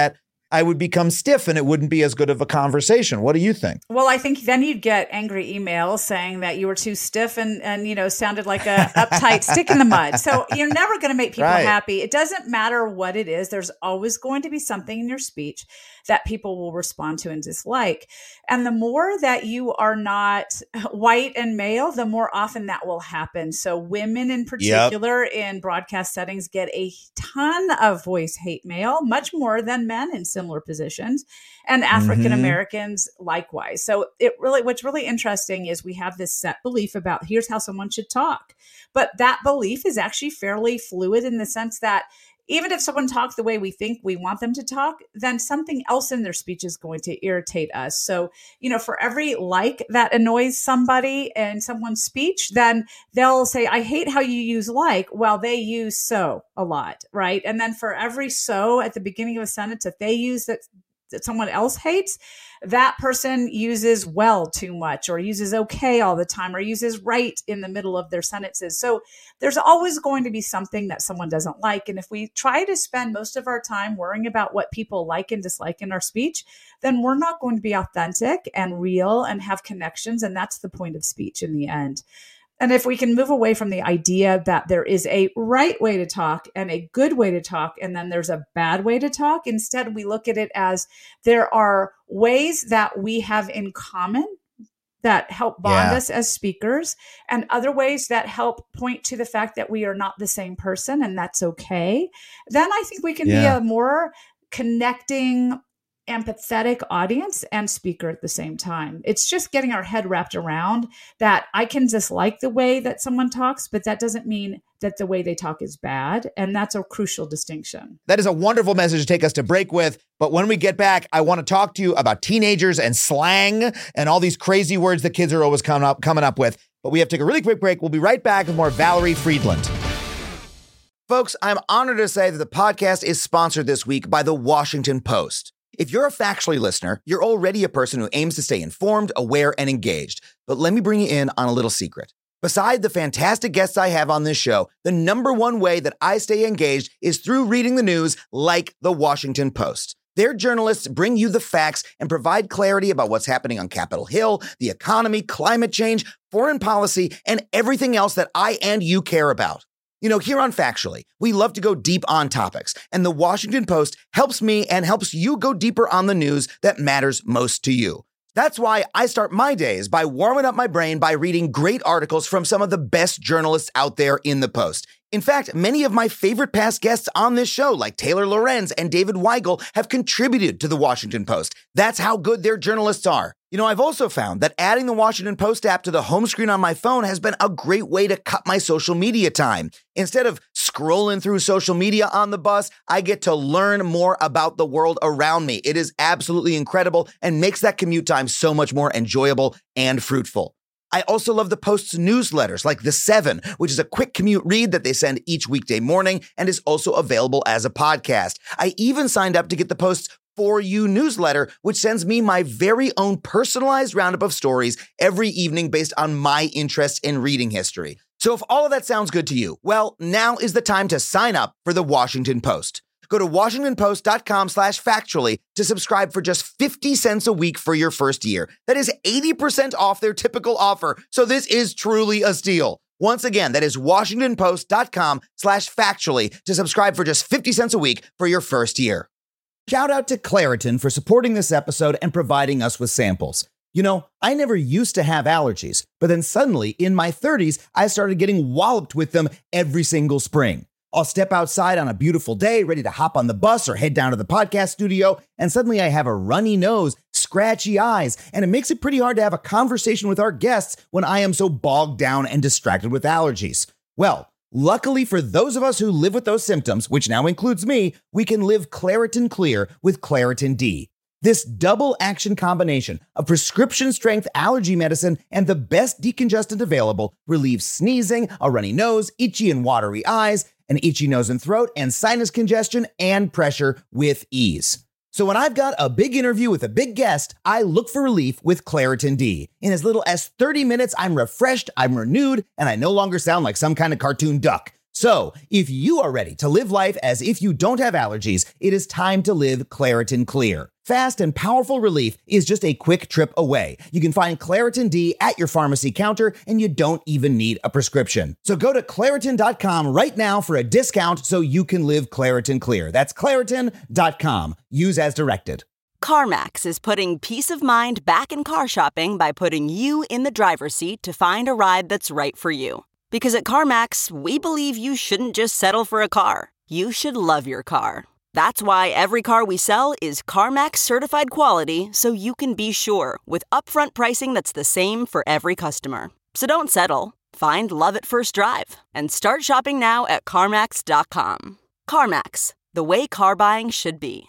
I would become stiff and it wouldn't be as good of a conversation. What do you think? Well, I think then you'd get angry emails saying that you were too stiff and sounded like a uptight stick in the mud. So you're never going to make people happy. It doesn't matter what it is. There's always going to be something in your speech that people will respond to and dislike. And the more that you are not white and male, the more often that will happen. So women in particular in broadcast settings get a ton of voice hate mail, much more than men in similar positions, and African Americans likewise. So what's really interesting is we have this set belief about here's how someone should talk. But that belief is actually fairly fluid in the sense that even if someone talks the way we think we want them to talk, then something else in their speech is going to irritate us. So, for every like that annoys somebody in someone's speech, then they'll say, I hate how you use like, while they use so a lot, right? And then for every so at the beginning of a sentence that they use that someone else hates, that person uses well too much, or uses okay all the time, or uses right in the middle of their sentences. So there's always going to be something that someone doesn't like. And if we try to spend most of our time worrying about what people like and dislike in our speech, then we're not going to be authentic and real and have connections. And that's the point of speech in the end. And if we can move away from the idea that there is a right way to talk and a good way to talk, and then there's a bad way to talk, instead we look at it as there are ways that we have in common that help bond us as speakers, and other ways that help point to the fact that we are not the same person, and that's okay. Then I think we can be a more connecting, empathetic audience and speaker at the same time. It's just getting our head wrapped around that I can dislike the way that someone talks, but that doesn't mean that the way they talk is bad. And that's a crucial distinction. That is a wonderful message to take us to break with. But when we get back, I want to talk to you about teenagers and slang and all these crazy words that kids are always coming up with. But we have to take a really quick break. We'll be right back with more Valerie Friedland. Folks, I'm honored to say that the podcast is sponsored this week by The Washington Post. If you're a Factually listener, you're already a person who aims to stay informed, aware, and engaged. But let me bring you in on a little secret. Beside the fantastic guests I have on this show, the number one way that I stay engaged is through reading the news like The Washington Post. Their journalists bring you the facts and provide clarity about what's happening on Capitol Hill, the economy, climate change, foreign policy, and everything else that I and you care about. Here on Factually, we love to go deep on topics, and The Washington Post helps me and helps you go deeper on the news that matters most to you. That's why I start my days by warming up my brain by reading great articles from some of the best journalists out there in the Post. In fact, many of my favorite past guests on this show, like Taylor Lorenz and David Weigel, have contributed to The Washington Post. That's how good their journalists are. I've also found that adding the Washington Post app to the home screen on my phone has been a great way to cut my social media time. Instead of scrolling through social media on the bus, I get to learn more about the world around me. It is absolutely incredible and makes that commute time so much more enjoyable and fruitful. I also love the Post's newsletters like The 7, which is a quick commute read that they send each weekday morning and is also available as a podcast. I even signed up to get the Post's For You newsletter, which sends me my very own personalized roundup of stories every evening based on my interests in reading history. So if all of that sounds good to you, well, now is the time to sign up for The Washington Post. Go to WashingtonPost.com/factually to subscribe for just 50 cents a week for your first year. That is 80% off their typical offer. So this is truly a steal. Once again, that is WashingtonPost.com/factually to subscribe for just 50 cents a week for your first year. Shout out to Claritin for supporting this episode and providing us with samples. I never used to have allergies, but then suddenly in my 30s, I started getting walloped with them every single spring. I'll step outside on a beautiful day, ready to hop on the bus or head down to the podcast studio, and suddenly I have a runny nose, scratchy eyes, and it makes it pretty hard to have a conversation with our guests when I am so bogged down and distracted with allergies. Well, luckily for those of us who live with those symptoms, which now includes me, we can live Claritin Clear with Claritin D. This double action combination of prescription strength allergy medicine and the best decongestant available relieves sneezing, a runny nose, itchy and watery eyes, an itchy nose and throat, and sinus congestion and pressure with ease. So when I've got a big interview with a big guest, I look for relief with Claritin D. In as little as 30 minutes, I'm refreshed, I'm renewed, and I no longer sound like some kind of cartoon duck. So, if you are ready to live life as if you don't have allergies, it is time to live Claritin Clear. Fast and powerful relief is just a quick trip away. You can find Claritin D at your pharmacy counter, and you don't even need a prescription. So go to Claritin.com right now for a discount so you can live Claritin Clear. That's Claritin.com. Use as directed. CarMax is putting peace of mind back in car shopping by putting you in the driver's seat to find a ride that's right for you. Because at CarMax, we believe you shouldn't just settle for a car. You should love your car. That's why every car we sell is CarMax certified quality, so you can be sure with upfront pricing that's the same for every customer. So don't settle. Find love at first drive and start shopping now at CarMax.com. CarMax, the way car buying should be.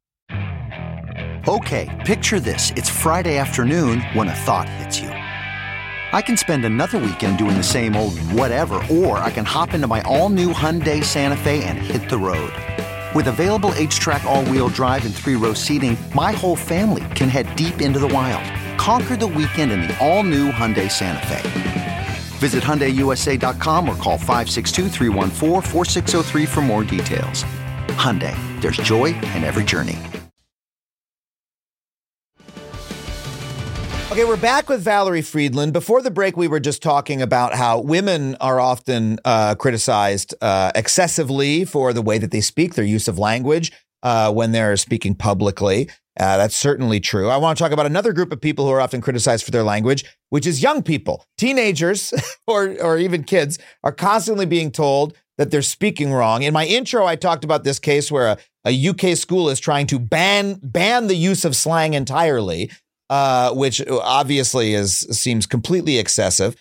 Okay, picture this. It's Friday afternoon when a thought hits you. I can spend another weekend doing the same old whatever, or I can hop into my all-new Hyundai Santa Fe and hit the road. With available H-Track all-wheel drive and 3-row seating, my whole family can head deep into the wild. Conquer the weekend in the all-new Hyundai Santa Fe. Visit HyundaiUSA.com or call 562-314-4603 for more details. Hyundai, there's joy in every journey. Okay, we're back with Valerie Friedland. Before the break, we were just talking about how women are often criticized excessively for the way that they speak, their use of language when they're speaking publicly. That's certainly true. I want to talk about another group of people who are often criticized for their language, which is young people. Teenagers or even kids are constantly being told that they're speaking wrong. In my intro, I talked about this case where a UK school is trying to ban the use of slang entirely. Which obviously seems completely excessive.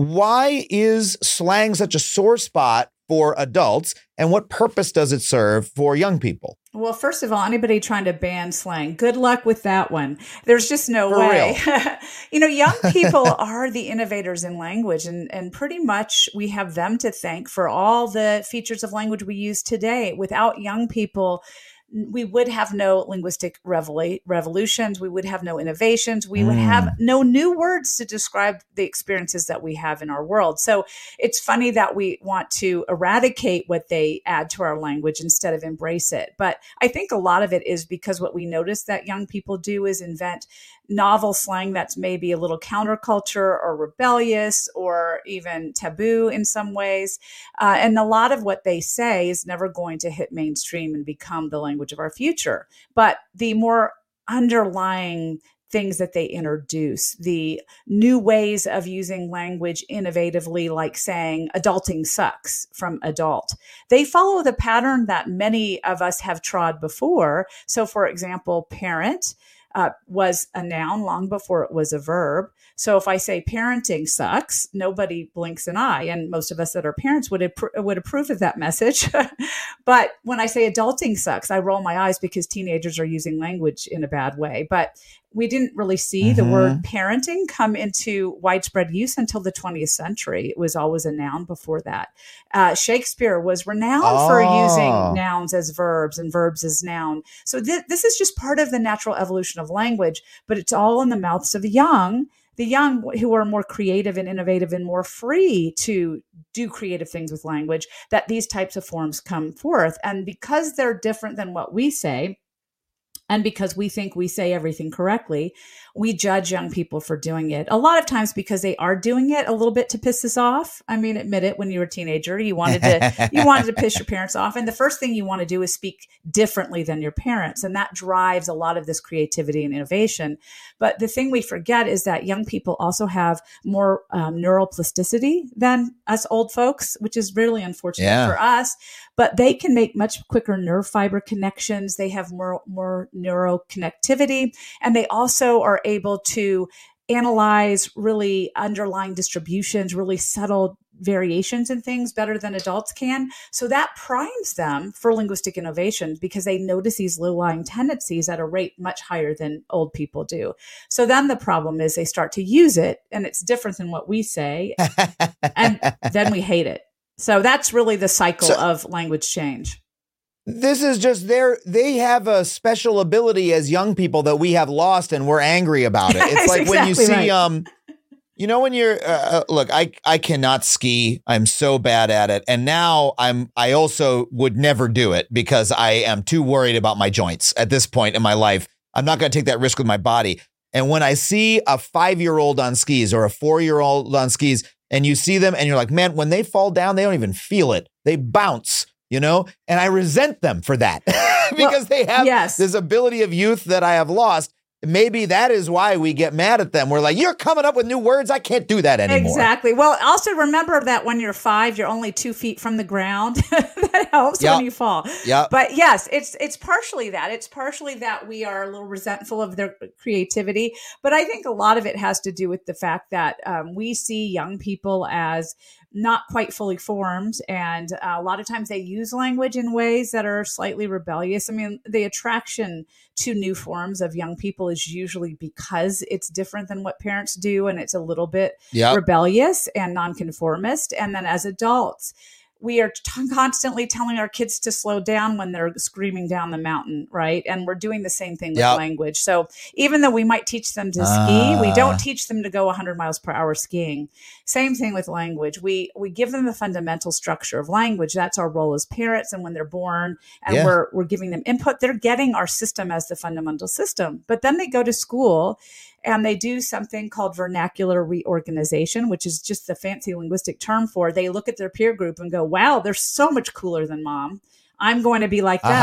Why is slang such a sore spot for adults, and what purpose does it serve for young people? Well, first of all, anybody trying to ban slang, good luck with that one. There's just no way. Young people are the innovators in language, and pretty much we have them to thank for all the features of language we use today. Without young people, we would have no linguistic revolutions. We would have no innovations. We would have no new words to describe the experiences that we have in our world. So it's funny that we want to eradicate what they add to our language instead of embrace it. But I think a lot of it is because what we notice that young people do is invent novel slang that's maybe a little counterculture or rebellious or even taboo in some ways. And a lot of what they say is never going to hit mainstream and become the language of our future. But the more underlying things that they introduce, the new ways of using language innovatively, like saying adulting sucks from adult, they follow the pattern that many of us have trod before. So for example, parent was a noun long before it was a verb. So if I say parenting sucks, nobody blinks an eye. And most of us that are parents would approve of that message. But when I say adulting sucks, I roll my eyes because teenagers are using language in a bad way. But we didn't really see the word parenting come into widespread use until the 20th century. It was always a noun before that. Shakespeare was renowned for using nouns as verbs and verbs as noun. So this is just part of the natural evolution of language, but it's all in the mouths of the young who are more creative and innovative and more free to do creative things with language, that these types of forms come forth. And because they're different than what we say, and because we think we say everything correctly, we judge young people for doing it. A lot of times because they are doing it a little bit to piss us off. I mean, admit it, when you were a teenager, you wanted to piss your parents off. And the first thing you want to do is speak differently than your parents. And that drives a lot of this creativity and innovation. But the thing we forget is that young people also have more neural plasticity than us old folks, which is really unfortunate for us. But they can make much quicker nerve fiber connections. They have more neuroconnectivity, and they also are able to analyze really underlying distributions, really subtle variations in things better than adults can. So that primes them for linguistic innovation because they notice these low-lying tendencies at a rate much higher than old people do. So then the problem is they start to use it, and it's different than what we say, and then we hate it. So that's really the cycle of language change. This is just they have a special ability as young people that we have lost, and we're angry about it. It's like when you see, You know, when you're look, I cannot ski. I'm so bad at it. And now I also would never do it because I am too worried about my joints at this point in my life. I'm not going to take that risk with my body. And when I see a 5-year-old on skis or a 4-year-old on skis and you see them and you're like, man, when they fall down, they don't even feel it. They bounce, you know, and I resent them for that because they have this ability of youth that I have lost. Maybe that is why we get mad at them. We're like, you're coming up with new words. I can't do that anymore. Exactly. Well, also remember that when you're 5, you're only 2 feet from the ground. That helps when you fall. Yeah. But yes, it's partially that. It's partially that we are a little resentful of their creativity. But I think a lot of it has to do with the fact that we see young people as not quite fully formed. And a lot of times they use language in ways that are slightly rebellious. I mean, the attraction to new forms of young people is usually because it's different than what parents do. And it's a little bit rebellious and nonconformist. And then as adults, we are constantly telling our kids to slow down when they're screaming down the mountain, right? And we're doing the same thing with language. So even though we might teach them to ski, we don't teach them to go 100 miles per hour skiing. Same thing with language. We give them the fundamental structure of language. That's our role as parents. And when they're born and we're giving them input, they're getting our system as the fundamental system. But then they go to school and they do something called vernacular reorganization, which is just the fancy linguistic term for they look at their peer group and go, wow, they're so much cooler than mom. I'm going to be like them.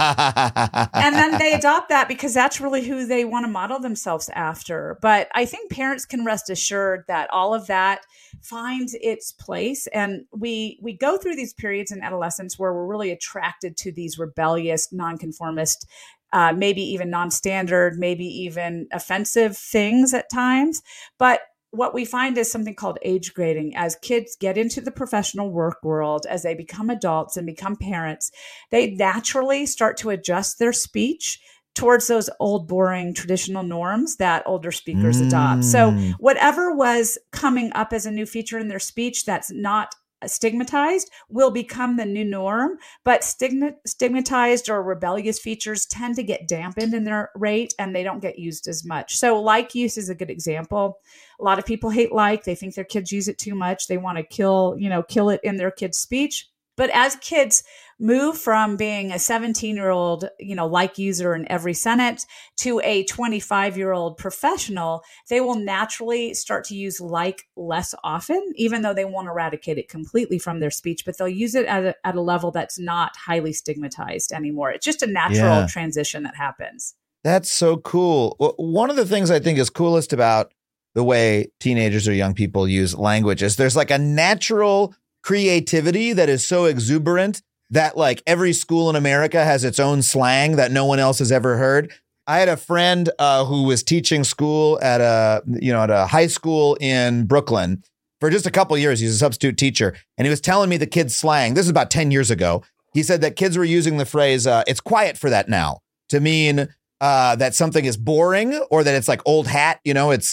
And then they adopt that because that's really who they want to model themselves after. But I think parents can rest assured that all of that finds its place. And we go through these periods in adolescence where we're really attracted to these rebellious, nonconformist, maybe even non-standard, maybe even offensive things at times. But what we find is something called age grading. As kids get into the professional work world, as they become adults and become parents, they naturally start to adjust their speech towards those old, boring, traditional norms that older speakers adopt. So whatever was coming up as a new feature in their speech that's not stigmatized will become the new norm, but stigmatized or rebellious features tend to get dampened in their rate and they don't get used as much. So like use is a good example. A lot of people hate like, they think their kids use it too much. They want to kill it in their kids' speech. But as kids move from being a 17-year-old, like user in every sentence to a 25-year-old professional, they will naturally start to use like less often, even though they won't eradicate it completely from their speech, but they'll use it at a level that's not highly stigmatized anymore. It's just a natural transition that happens. That's so cool. One of the things I think is coolest about the way teenagers or young people use language is there's like a natural creativity that is so exuberant that like every school in America has its own slang that no one else has ever heard. I had a friend who was teaching school at a high school in Brooklyn for just a couple of years. He's a substitute teacher, and he was telling me the kids' slang. This is about 10 years ago. He said that kids were using the phrase "it's quiet for that now" to mean that something is boring or that it's like old hat. It's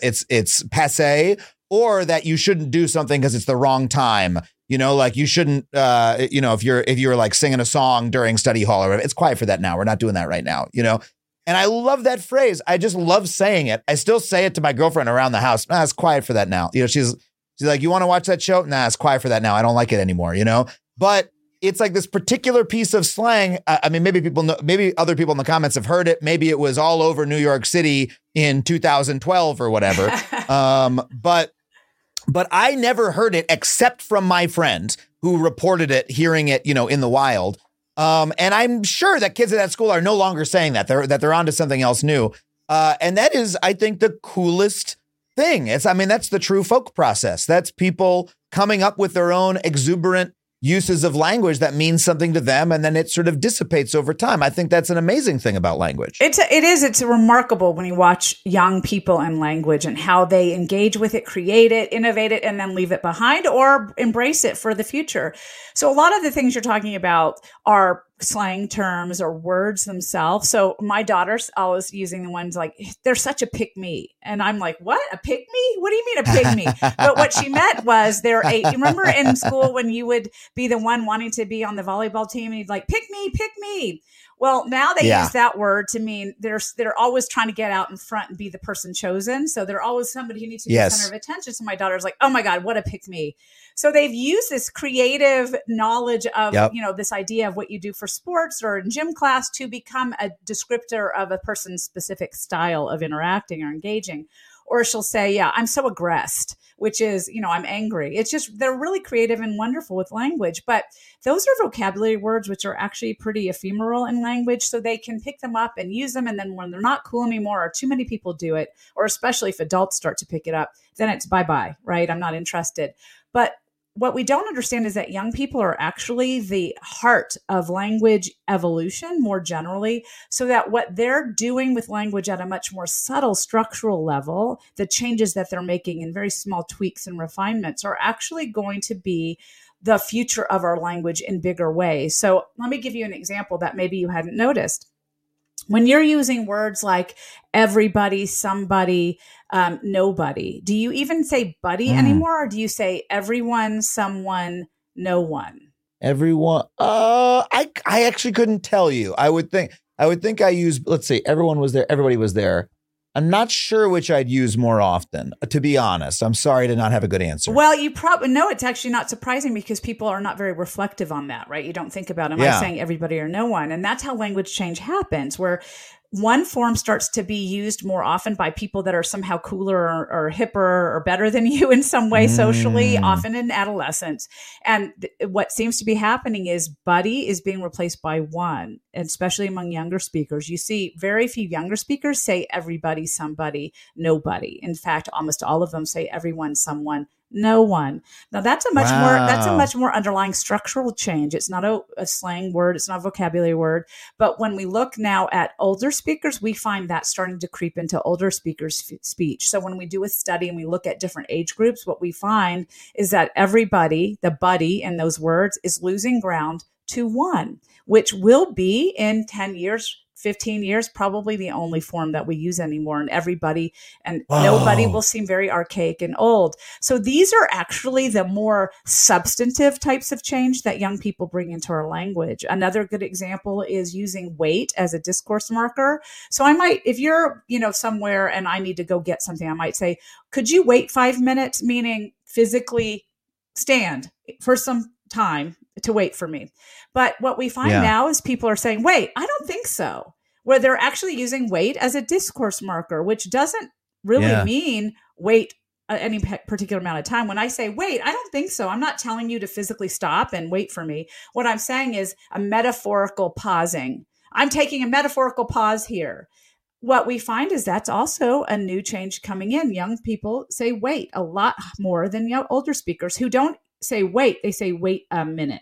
passé. Or that you shouldn't do something because it's the wrong time. Like you shouldn't, if you're like singing a song during study hall or whatever, it's quiet for that now. We're not doing that right now, And I love that phrase. I just love saying it. I still say it to my girlfriend around the house. Nah, it's quiet for that now. She's like, you want to watch that show? Nah, it's quiet for that now. I don't like it anymore, But it's like this particular piece of slang. I mean, maybe other people in the comments have heard it. Maybe it was all over New York City in 2012 or whatever. But I never heard it except from my friends who reported it, hearing it, in the wild. And I'm sure that kids at that school are no longer saying that they're onto something else new. And that is, I think, the coolest thing. That's the true folk process. That's people coming up with their own exuberant uses of language that means something to them, and then it sort of dissipates over time. I think that's an amazing thing about language. It's remarkable when you watch young people and language and how they engage with it, create it, innovate it, and then leave it behind or embrace it for the future. So a lot of the things you're talking about are slang terms or words themselves. So my daughter's always using the ones like, they're such a pick me. And I'm like, what? A pick me? What do you mean a pick me? But what she meant was you remember in school when you would be the one wanting to be on the volleyball team and you'd like, pick me. Well, now they Yeah. use that word to mean they're always trying to get out in front and be the person chosen. So they're always somebody who needs to be the center of attention. So my daughter's like, oh my God, what a pick me. So they've used this creative knowledge of, this idea of what you do for sports or in gym class to become a descriptor of a person's specific style of interacting or engaging. Or she'll say, yeah, I'm so aggressed, which is, I'm angry. It's just, they're really creative and wonderful with language. But those are vocabulary words, which are actually pretty ephemeral in language. So they can pick them up and use them. And then when they're not cool anymore, or too many people do it, or especially if adults start to pick it up, then it's bye-bye, right? I'm not interested. But what we don't understand is that young people are actually the heart of language evolution more generally, so that what they're doing with language at a much more subtle structural level, the changes that they're making in very small tweaks and refinements are actually going to be the future of our language in bigger ways. So let me give you an example that maybe you hadn't noticed. When you're using words like everybody, somebody, nobody, do you even say buddy anymore? Or do you say everyone, someone, no one? Everyone. I actually couldn't tell you. I would think I use, let's see, everyone was there. Everybody was there. I'm not sure which I'd use more often, to be honest. I'm sorry to not have a good answer. Well, you probably know it's actually not surprising because people are not very reflective on that, right? You don't think about, am I saying everybody or no one? And that's how language change happens, where one form starts to be used more often by people that are somehow cooler or hipper or better than you in some way socially, often in adolescence. And what seems to be happening is buddy is being replaced by one, especially among younger speakers. You see very few younger speakers say everybody, somebody, nobody. In fact, almost all of them say everyone, someone, no one. Now that's a much more underlying structural change. It's not a slang word. It's not a vocabulary word. But when we look now at older speakers, we find that starting to creep into older speakers' speech. So when we do a study and we look at different age groups, what we find is that everybody, the buddy in those words, is losing ground to one, which will be in 10 years, 15 years, probably the only form that we use anymore. And everybody and nobody will seem very archaic and old. So these are actually the more substantive types of change that young people bring into our language. Another good example is using wait as a discourse marker. So I might, if you're, somewhere and I need to go get something, I might say, could you wait 5 minutes? Meaning physically stand for some time to wait for me. But what we find now is people are saying, wait, I don't think so, where they're actually using wait as a discourse marker, which doesn't really mean wait any particular amount of time. When I say wait, I don't think so. I'm not telling you to physically stop and wait for me. What I'm saying is a metaphorical pausing. I'm taking a metaphorical pause here. What we find is that's also a new change coming in. Young people say wait a lot more than older speakers who don't say wait. They say wait a minute.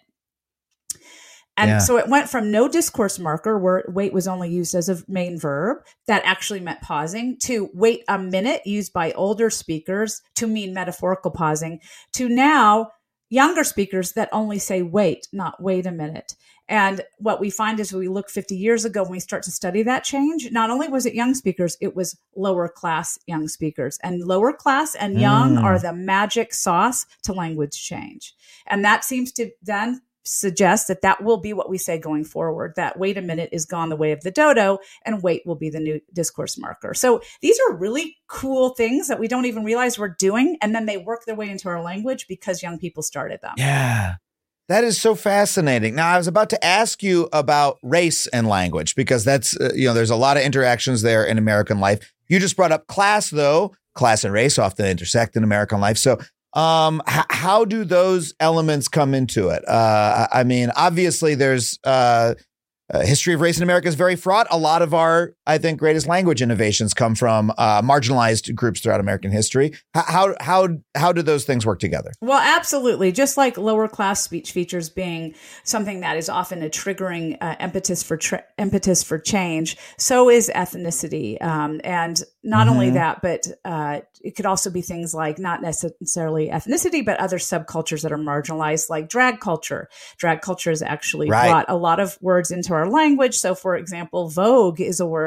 And so it went from no discourse marker, where wait was only used as a main verb that actually meant pausing, to wait a minute used by older speakers to mean metaphorical pausing, to now younger speakers that only say wait, not wait a minute. And what we find is when we look 50 years ago, when we start to study that change, not only was it young speakers, it was lower class young speakers. And lower class and young are the magic sauce to language change. And that seems to then suggest that will be what we say going forward, that wait a minute is gone the way of the dodo and wait will be the new discourse marker. So these are really cool things that we don't even realize we're doing. And then they work their way into our language because young people started them. Yeah. That is so fascinating. Now, I was about to ask you about race and language, because that's, there's a lot of interactions there in American life. You just brought up class, though. Class and race often intersect in American life. So how do those elements come into it? I mean, obviously, there's history of race in America is very fraught. A lot of our, I think, greatest language innovations come from marginalized groups throughout American history. How do those things work together? Well, absolutely. Just like lower class speech features being something that is often a triggering impetus for change, so is ethnicity. And not only that, but it could also be things like not necessarily ethnicity, but other subcultures that are marginalized, like drag culture. Drag culture has actually brought a lot of words into our language. So, for example, Vogue is a word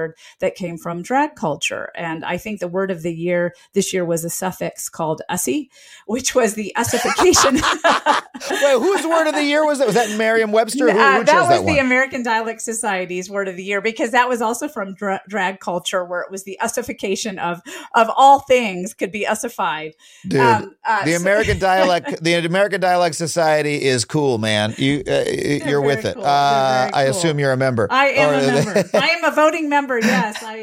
word that came from drag culture. And I think the word of the year this year was a suffix called ussy, which was the ussification. Wait, whose word of the year was it? Was that Merriam-Webster? Who chose that was one? the American Dialect Society's word of the year, because that was also from drag culture, where it was the ussification of all things could be ussified. Dude, the American Dialect Society is cool, man. You're with it. Cool. I assume you're a member. I am a member. I am a voting member. Yes, I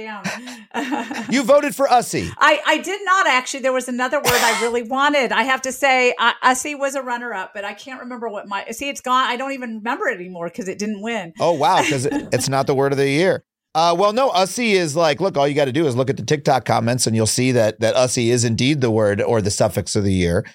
am. You voted for ussy. I did not, actually. There was another word I really wanted. I have to say, ussy was a runner-up, but I can't remember what it's gone. I don't even remember it anymore because it didn't win. Oh, wow, because it's not the word of the year. Well, no, ussy is like, look, all you got to do is look at the TikTok comments and you'll see that ussy is indeed the word or the suffix of the year.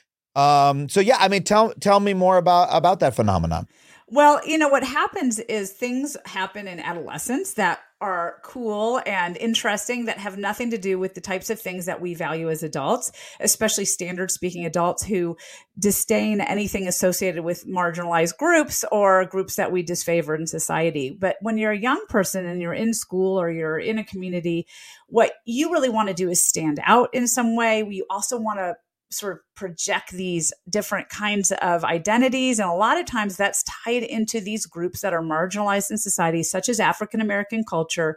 So, yeah, I mean, tell me more about that phenomenon. Well, what happens is things happen in adolescence that are cool and interesting that have nothing to do with the types of things that we value as adults, especially standard speaking adults who disdain anything associated with marginalized groups or groups that we disfavor in society. But when you're a young person and you're in school or you're in a community, what you really want to do is stand out in some way. You also want to sort of project these different kinds of identities. And a lot of times that's tied into these groups that are marginalized in society, such as African American culture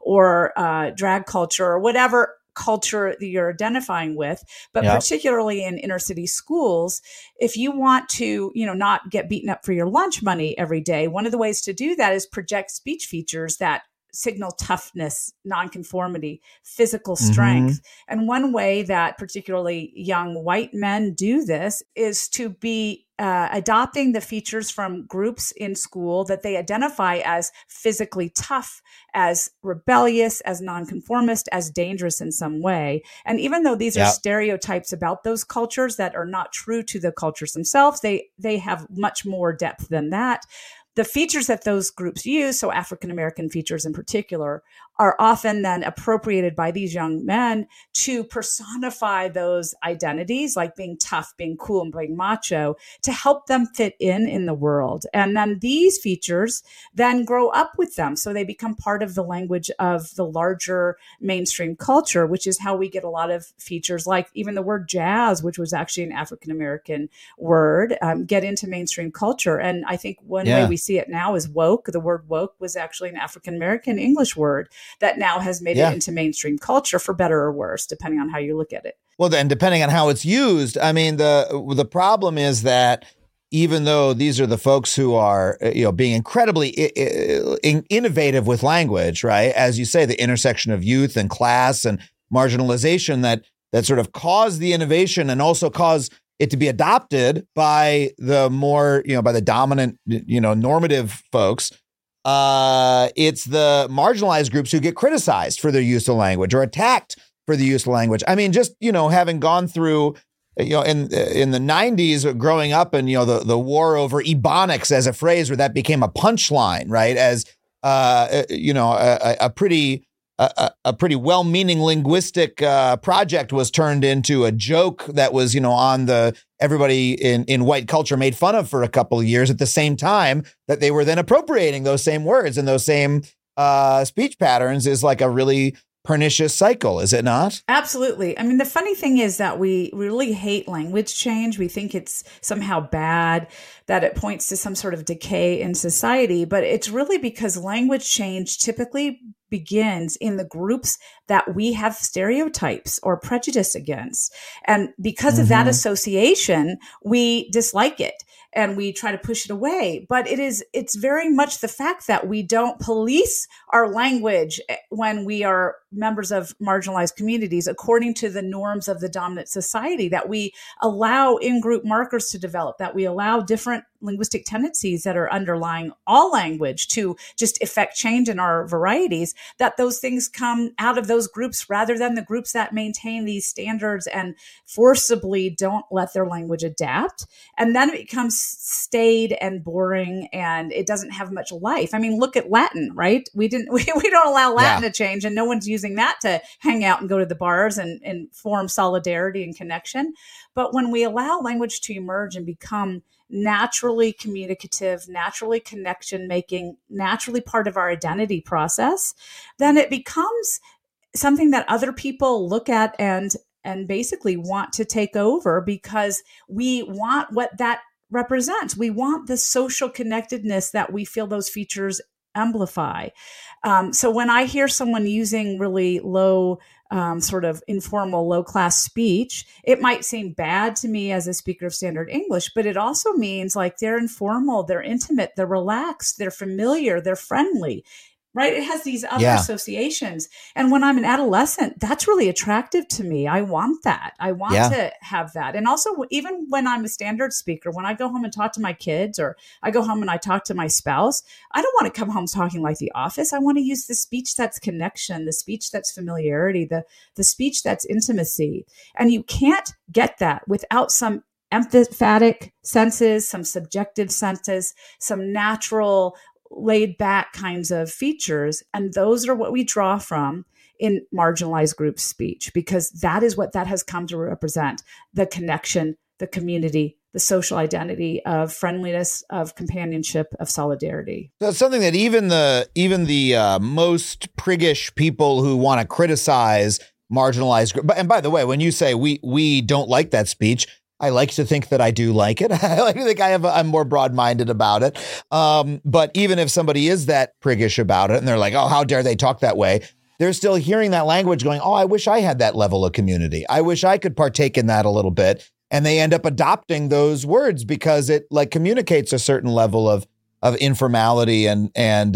or drag culture or whatever culture that you're identifying with. But particularly in inner city schools, if you want to, not get beaten up for your lunch money every day, one of the ways to do that is project speech features that signal toughness, nonconformity, physical strength. And one way that particularly young white men do this is to be adopting the features from groups in school that they identify as physically tough, as rebellious, as nonconformist, as dangerous in some way. And even though these are stereotypes about those cultures that are not true to the cultures themselves, they have much more depth than that. The features that those groups use, so African American features in particular, are often then appropriated by these young men to personify those identities, like being tough, being cool, and being macho, to help them fit in the world. And then these features then grow up with them. So they become part of the language of the larger mainstream culture, which is how we get a lot of features like even the word jazz, which was actually an African American word, get into mainstream culture. And I think one way we see it now is woke. The word woke was actually an African American English word that now has made it into mainstream culture, for better or worse, depending on how you look at it. Well, then depending on how it's used, I mean, the problem is that even though these are the folks who are, being incredibly innovative with language, right? As you say, the intersection of youth and class and marginalization that sort of cause the innovation and also cause it to be adopted by the more, by the dominant, normative folks. It's the marginalized groups who get criticized for their use of language or attacked for the use of language. I mean, just, having gone through, in the 90s growing up and, the war over ebonics as a phrase where that became a punchline, right? As, a pretty well-meaning linguistic project was turned into a joke that was, on everybody in white culture made fun of for a couple of years at the same time that they were then appropriating those same words and those same speech patterns is like a really pernicious cycle, is it not? Absolutely. I mean, the funny thing is that we really hate language change. We think it's somehow bad, that it points to some sort of decay in society, but it's really because language change typically begins in the groups that we have stereotypes or prejudice against. And because of that association, we dislike it and we try to push it away. But it's very much the fact that we don't police our language when we are members of marginalized communities according to the norms of the dominant society, that we allow in-group markers to develop, that we allow different linguistic tendencies that are underlying all language to just effect change in our varieties, that those things come out of those groups rather than the groups that maintain these standards and forcibly don't let their language adapt. And then it becomes staid and boring and it doesn't have much life. I mean, look at Latin, right? We don't allow Latin to change, and no one's using that to hang out and go to the bars and form solidarity and connection. But when we allow language to emerge and become naturally communicative, naturally connection making, naturally part of our identity process, then it becomes something that other people look at and basically want to take over, because we want what that represents. We want the social connectedness that we feel those features amplify. So when I hear someone using really low, sort of informal, low-class speech, it might seem bad to me as a speaker of standard English, but it also means like they're informal, they're intimate, they're relaxed, they're familiar, they're friendly. Right? It has these other associations. And when I'm an adolescent, that's really attractive to me. I want that. I want to have that. And also, even when I'm a standard speaker, when I go home and talk to my kids, or I go home and I talk to my spouse, I don't want to come home talking like The Office. I want to use the speech that's connection, the speech that's familiarity, the speech that's intimacy. And you can't get that without some emphatic senses, some subjective senses, some natural laid back kinds of features. And those are what we draw from in marginalized group speech, because that is what that has come to represent: the connection, the community, the social identity of friendliness, of companionship, of solidarity. So it's something that even the most priggish people who want to criticize marginalized group, and by the way, when you say we don't like that speech, I like to think that I do like it. I like to think I'm more broad-minded about it. But even if somebody is that priggish about it and they're like, oh, how dare they talk that way? They're still hearing that language going, oh, I wish I had that level of community. I wish I could partake in that a little bit. And they end up adopting those words because it like communicates a certain level of informality and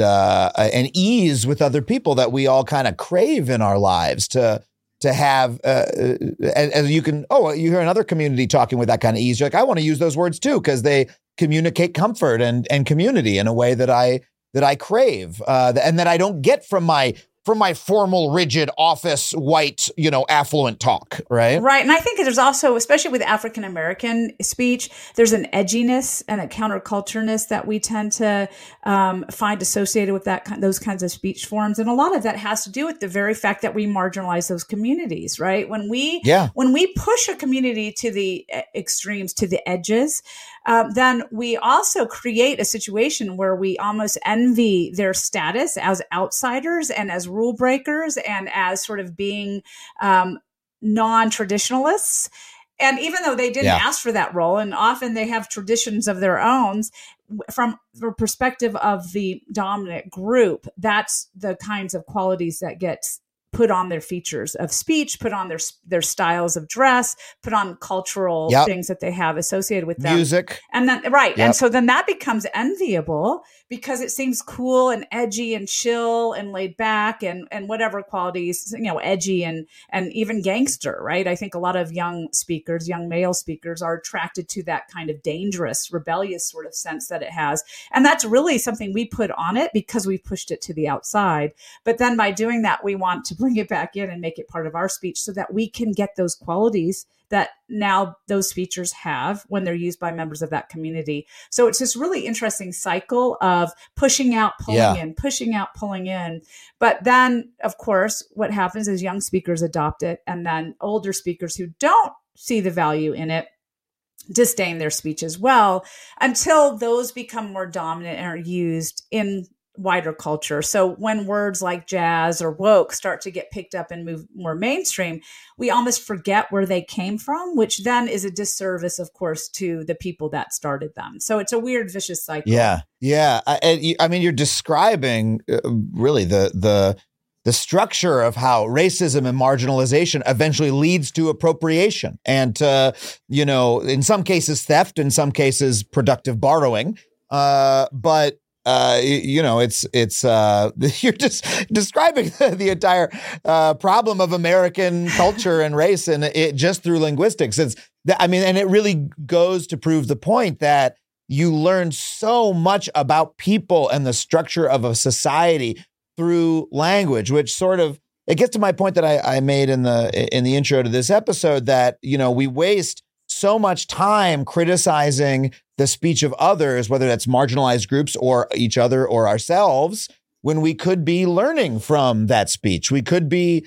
ease with other people that we all kind of crave in our lives to have, and you can, you hear another community talking with that kind of ease. You're like, I want to use those words too, because they communicate comfort and community in a way that I crave, and that I don't get from my formal, rigid office, white, affluent talk, right? Right. And I think there's also, especially with African-American speech, there's an edginess and a countercultureness that we tend to find associated with those kinds of speech forms. And a lot of that has to do with the very fact that we marginalize those communities, right? When we push a community to the extremes, to the edges, then we also create a situation where we almost envy their status as outsiders and as rule breakers and as sort of being non-traditionalists. And even though they didn't ask for that role, and often they have traditions of their own, from the perspective of the dominant group, that's the kinds of qualities that get put on their features of speech, put on their styles of dress, put on cultural things that they have associated with them. Music. And then, and so then that becomes enviable because it seems cool and edgy and chill and laid back and whatever qualities, edgy and even gangster, right? I think a lot of young male speakers are attracted to that kind of dangerous, rebellious sort of sense that it has. And that's really something we put on it because we've pushed it to the outside. But then by doing that, we want to bring it back in and make it part of our speech so that we can get those qualities that now those features have when they're used by members of that community. So it's this really interesting cycle of pushing out, pulling in, pushing out, pulling in. But then, of course, what happens is young speakers adopt it, and then older speakers who don't see the value in it disdain their speech as well, until those become more dominant and are used in wider culture. So when words like jazz or woke start to get picked up and move more mainstream, we almost forget where they came from, which then is a disservice, of course, to the people that started them. So it's a weird, vicious cycle. Yeah. I mean, you're describing really the structure of how racism and marginalization eventually leads to appropriation and, in some cases theft, in some cases productive borrowing. But it's you're just describing the entire problem of American culture and race, and it just through linguistics. And it really goes to prove the point that you learn so much about people and the structure of a society through language, which sort of, it gets to my point that I made in the intro to this episode, that, we waste so much time criticizing the speech of others, whether that's marginalized groups or each other or ourselves, when we could be learning from that speech. We could be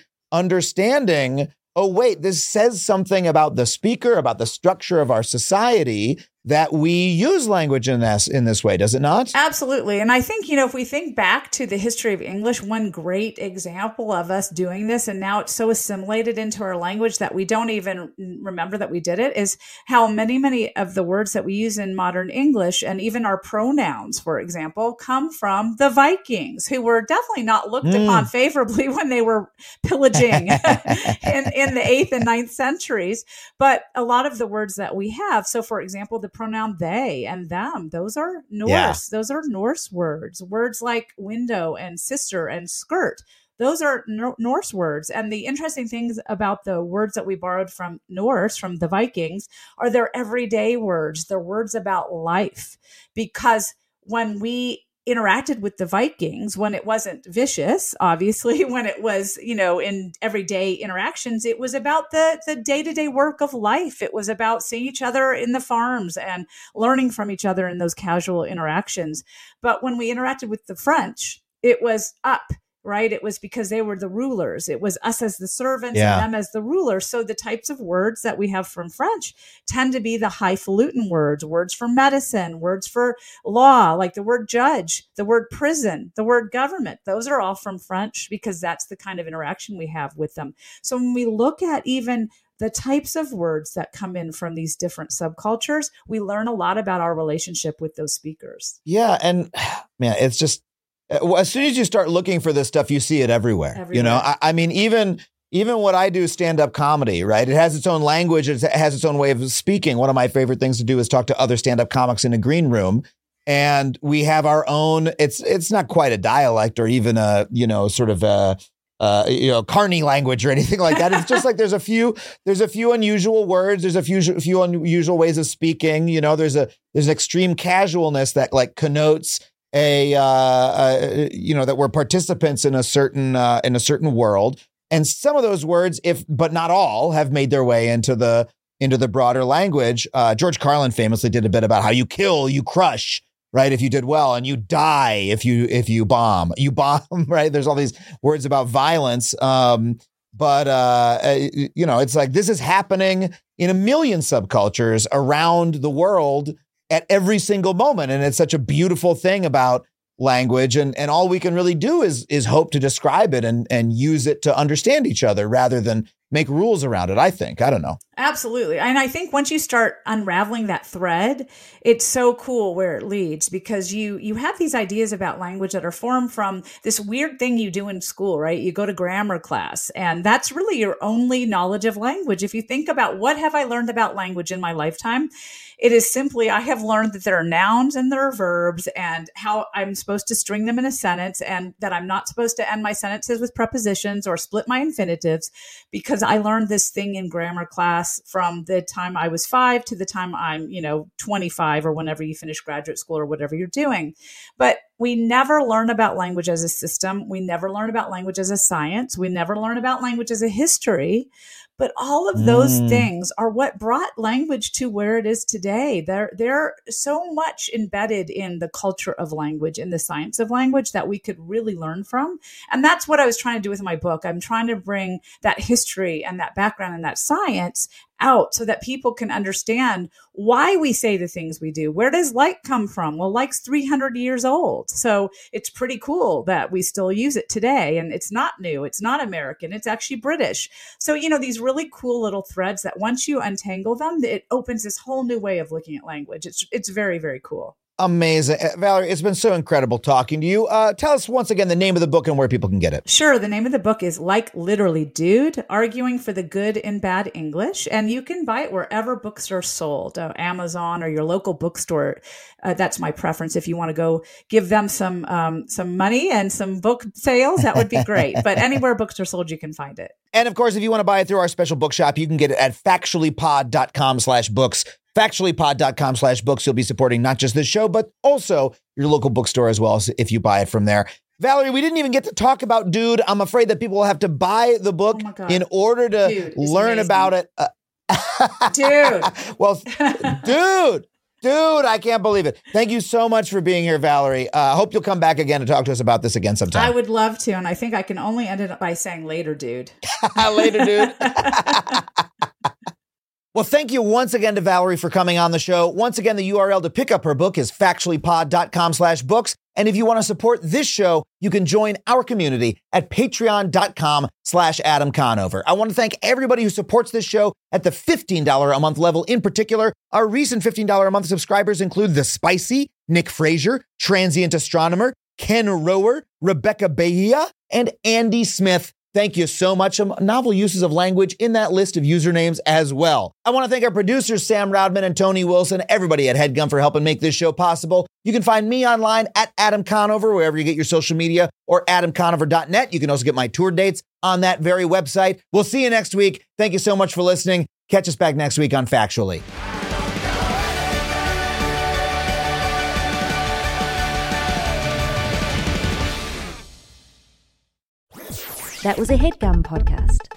understanding, oh, wait, this says something about the speaker, about the structure of our society that we use language in this way, does it not? Absolutely. And I think, if we think back to the history of English, one great example of us doing this, and now it's so assimilated into our language that we don't even remember that we did it, is how many of the words that we use in modern English, and even our pronouns, for example, come from the Vikings, who were definitely not looked upon favorably when they were pillaging in the 8th and 9th centuries. But a lot of the words that we have, so for example, the pronoun they and them, those are Norse. Yeah. Those are Norse words. Words like window and sister and skirt, those are Norse words. And the interesting things about the words that we borrowed from Norse, from the Vikings, are their everyday words. They're words about life. Because when we interacted with the Vikings, when it wasn't vicious, obviously, when it was, in everyday interactions, it was about the day-to-day work of life. It was about seeing each other in the farms and learning from each other in those casual interactions. But when we interacted with the French, it was up. Right? It was because they were the rulers. It was us as the servants and them as the rulers. So the types of words that we have from French tend to be the highfalutin words for medicine, words for law, like the word judge, the word prison, the word government. Those are all from French because that's the kind of interaction we have with them. So when we look at even the types of words that come in from these different subcultures, we learn a lot about our relationship with those speakers. Yeah. And man, it's just, as soon as you start looking for this stuff, you see it everywhere. I mean, even what I do, stand-up comedy, right? It has its own language. It has its own way of speaking. One of my favorite things to do is talk to other stand-up comics in a green room. And we have our own, it's not quite a dialect or even a, sort of a, Carney language or anything like that. It's just like there's a few unusual words. There's a few unusual ways of speaking. There's an extreme casualness that like connotes that we're participants in a certain world. And some of those words, but not all, have made their way into the broader language. George Carlin famously did a bit about how you kill, you crush, right? If you did well, and you die if you bomb, right? There's all these words about violence. But it's like this is happening in a million subcultures around the world at every single moment. And it's such a beautiful thing about language. And all we can really do is hope to describe it and use it to understand each other rather than make rules around it, I think. I don't know. Absolutely. And I think once you start unraveling that thread, it's so cool where it leads, because you have these ideas about language that are formed from this weird thing you do in school, right? You go to grammar class, and that's really your only knowledge of language. If you think about what have I learned about language in my lifetime, it is simply, I have learned that there are nouns and there are verbs and how I'm supposed to string them in a sentence, and that I'm not supposed to end my sentences with prepositions or split my infinitives, because I learned this thing in grammar class from the time I was 5 to the time I'm, 25, or whenever you finish graduate school or whatever you're doing. But we never learn about language as a system. We never learn about language as a science. We never learn about language as a history. But all of those things are what brought language to where it is today. They're so much embedded in the culture of language, in the science of language, that we could really learn from. And that's what I was trying to do with my book. I'm trying to bring that history and that background and that science out so that people can understand why we say the things we do. Where does like come from? Well, like's 300 years old. So it's pretty cool that we still use it today. And it's not new. It's not American. It's actually British. So, these really cool little threads that once you untangle them, it opens this whole new way of looking at language. It's very, very cool. Amazing. Valerie, it's been so incredible talking to you. Tell us once again the name of the book and where people can get it. Sure. The name of the book is Like Literally Dude, Arguing for the Good in Bad English. And you can buy it wherever books are sold, Amazon or your local bookstore. That's my preference. If you want to go give them some money and some book sales, that would be great. But anywhere books are sold, you can find it. And of course, if you want to buy it through our special bookshop, you can get it at factuallypod.com/books. Factuallypod.com/books. You'll be supporting not just this show, but also your local bookstore as well, if you buy it from there. Valerie, we didn't even get to talk about Dude. I'm afraid that people will have to buy the book in order to learn about it. Dude. Well, Dude, I can't believe it. Thank you so much for being here, Valerie. I hope you'll come back again to talk to us about this again sometime. I would love to. And I think I can only end it by saying later, dude. Later, dude. Well, thank you once again to Valerie for coming on the show. Once again, the URL to pick up her book is factuallypod.com/books. And if you want to support this show, you can join our community at patreon.com/Adam Conover. I want to thank everybody who supports this show at the $15 a month level in particular. Our recent $15 a month subscribers include The Spicy, Nick Frazier, Transient Astronomer, Ken Rower, Rebecca Bahia, and Andy Smith. Thank you so much. Some novel uses of language in that list of usernames as well. I want to thank our producers, Sam Roudman and Tony Wilson, everybody at HeadGum for helping make this show possible. You can find me online at Adam Conover, wherever you get your social media, or adamconover.net. You can also get my tour dates on that very website. We'll see you next week. Thank you so much for listening. Catch us back next week on Factually. That was a HeadGum podcast.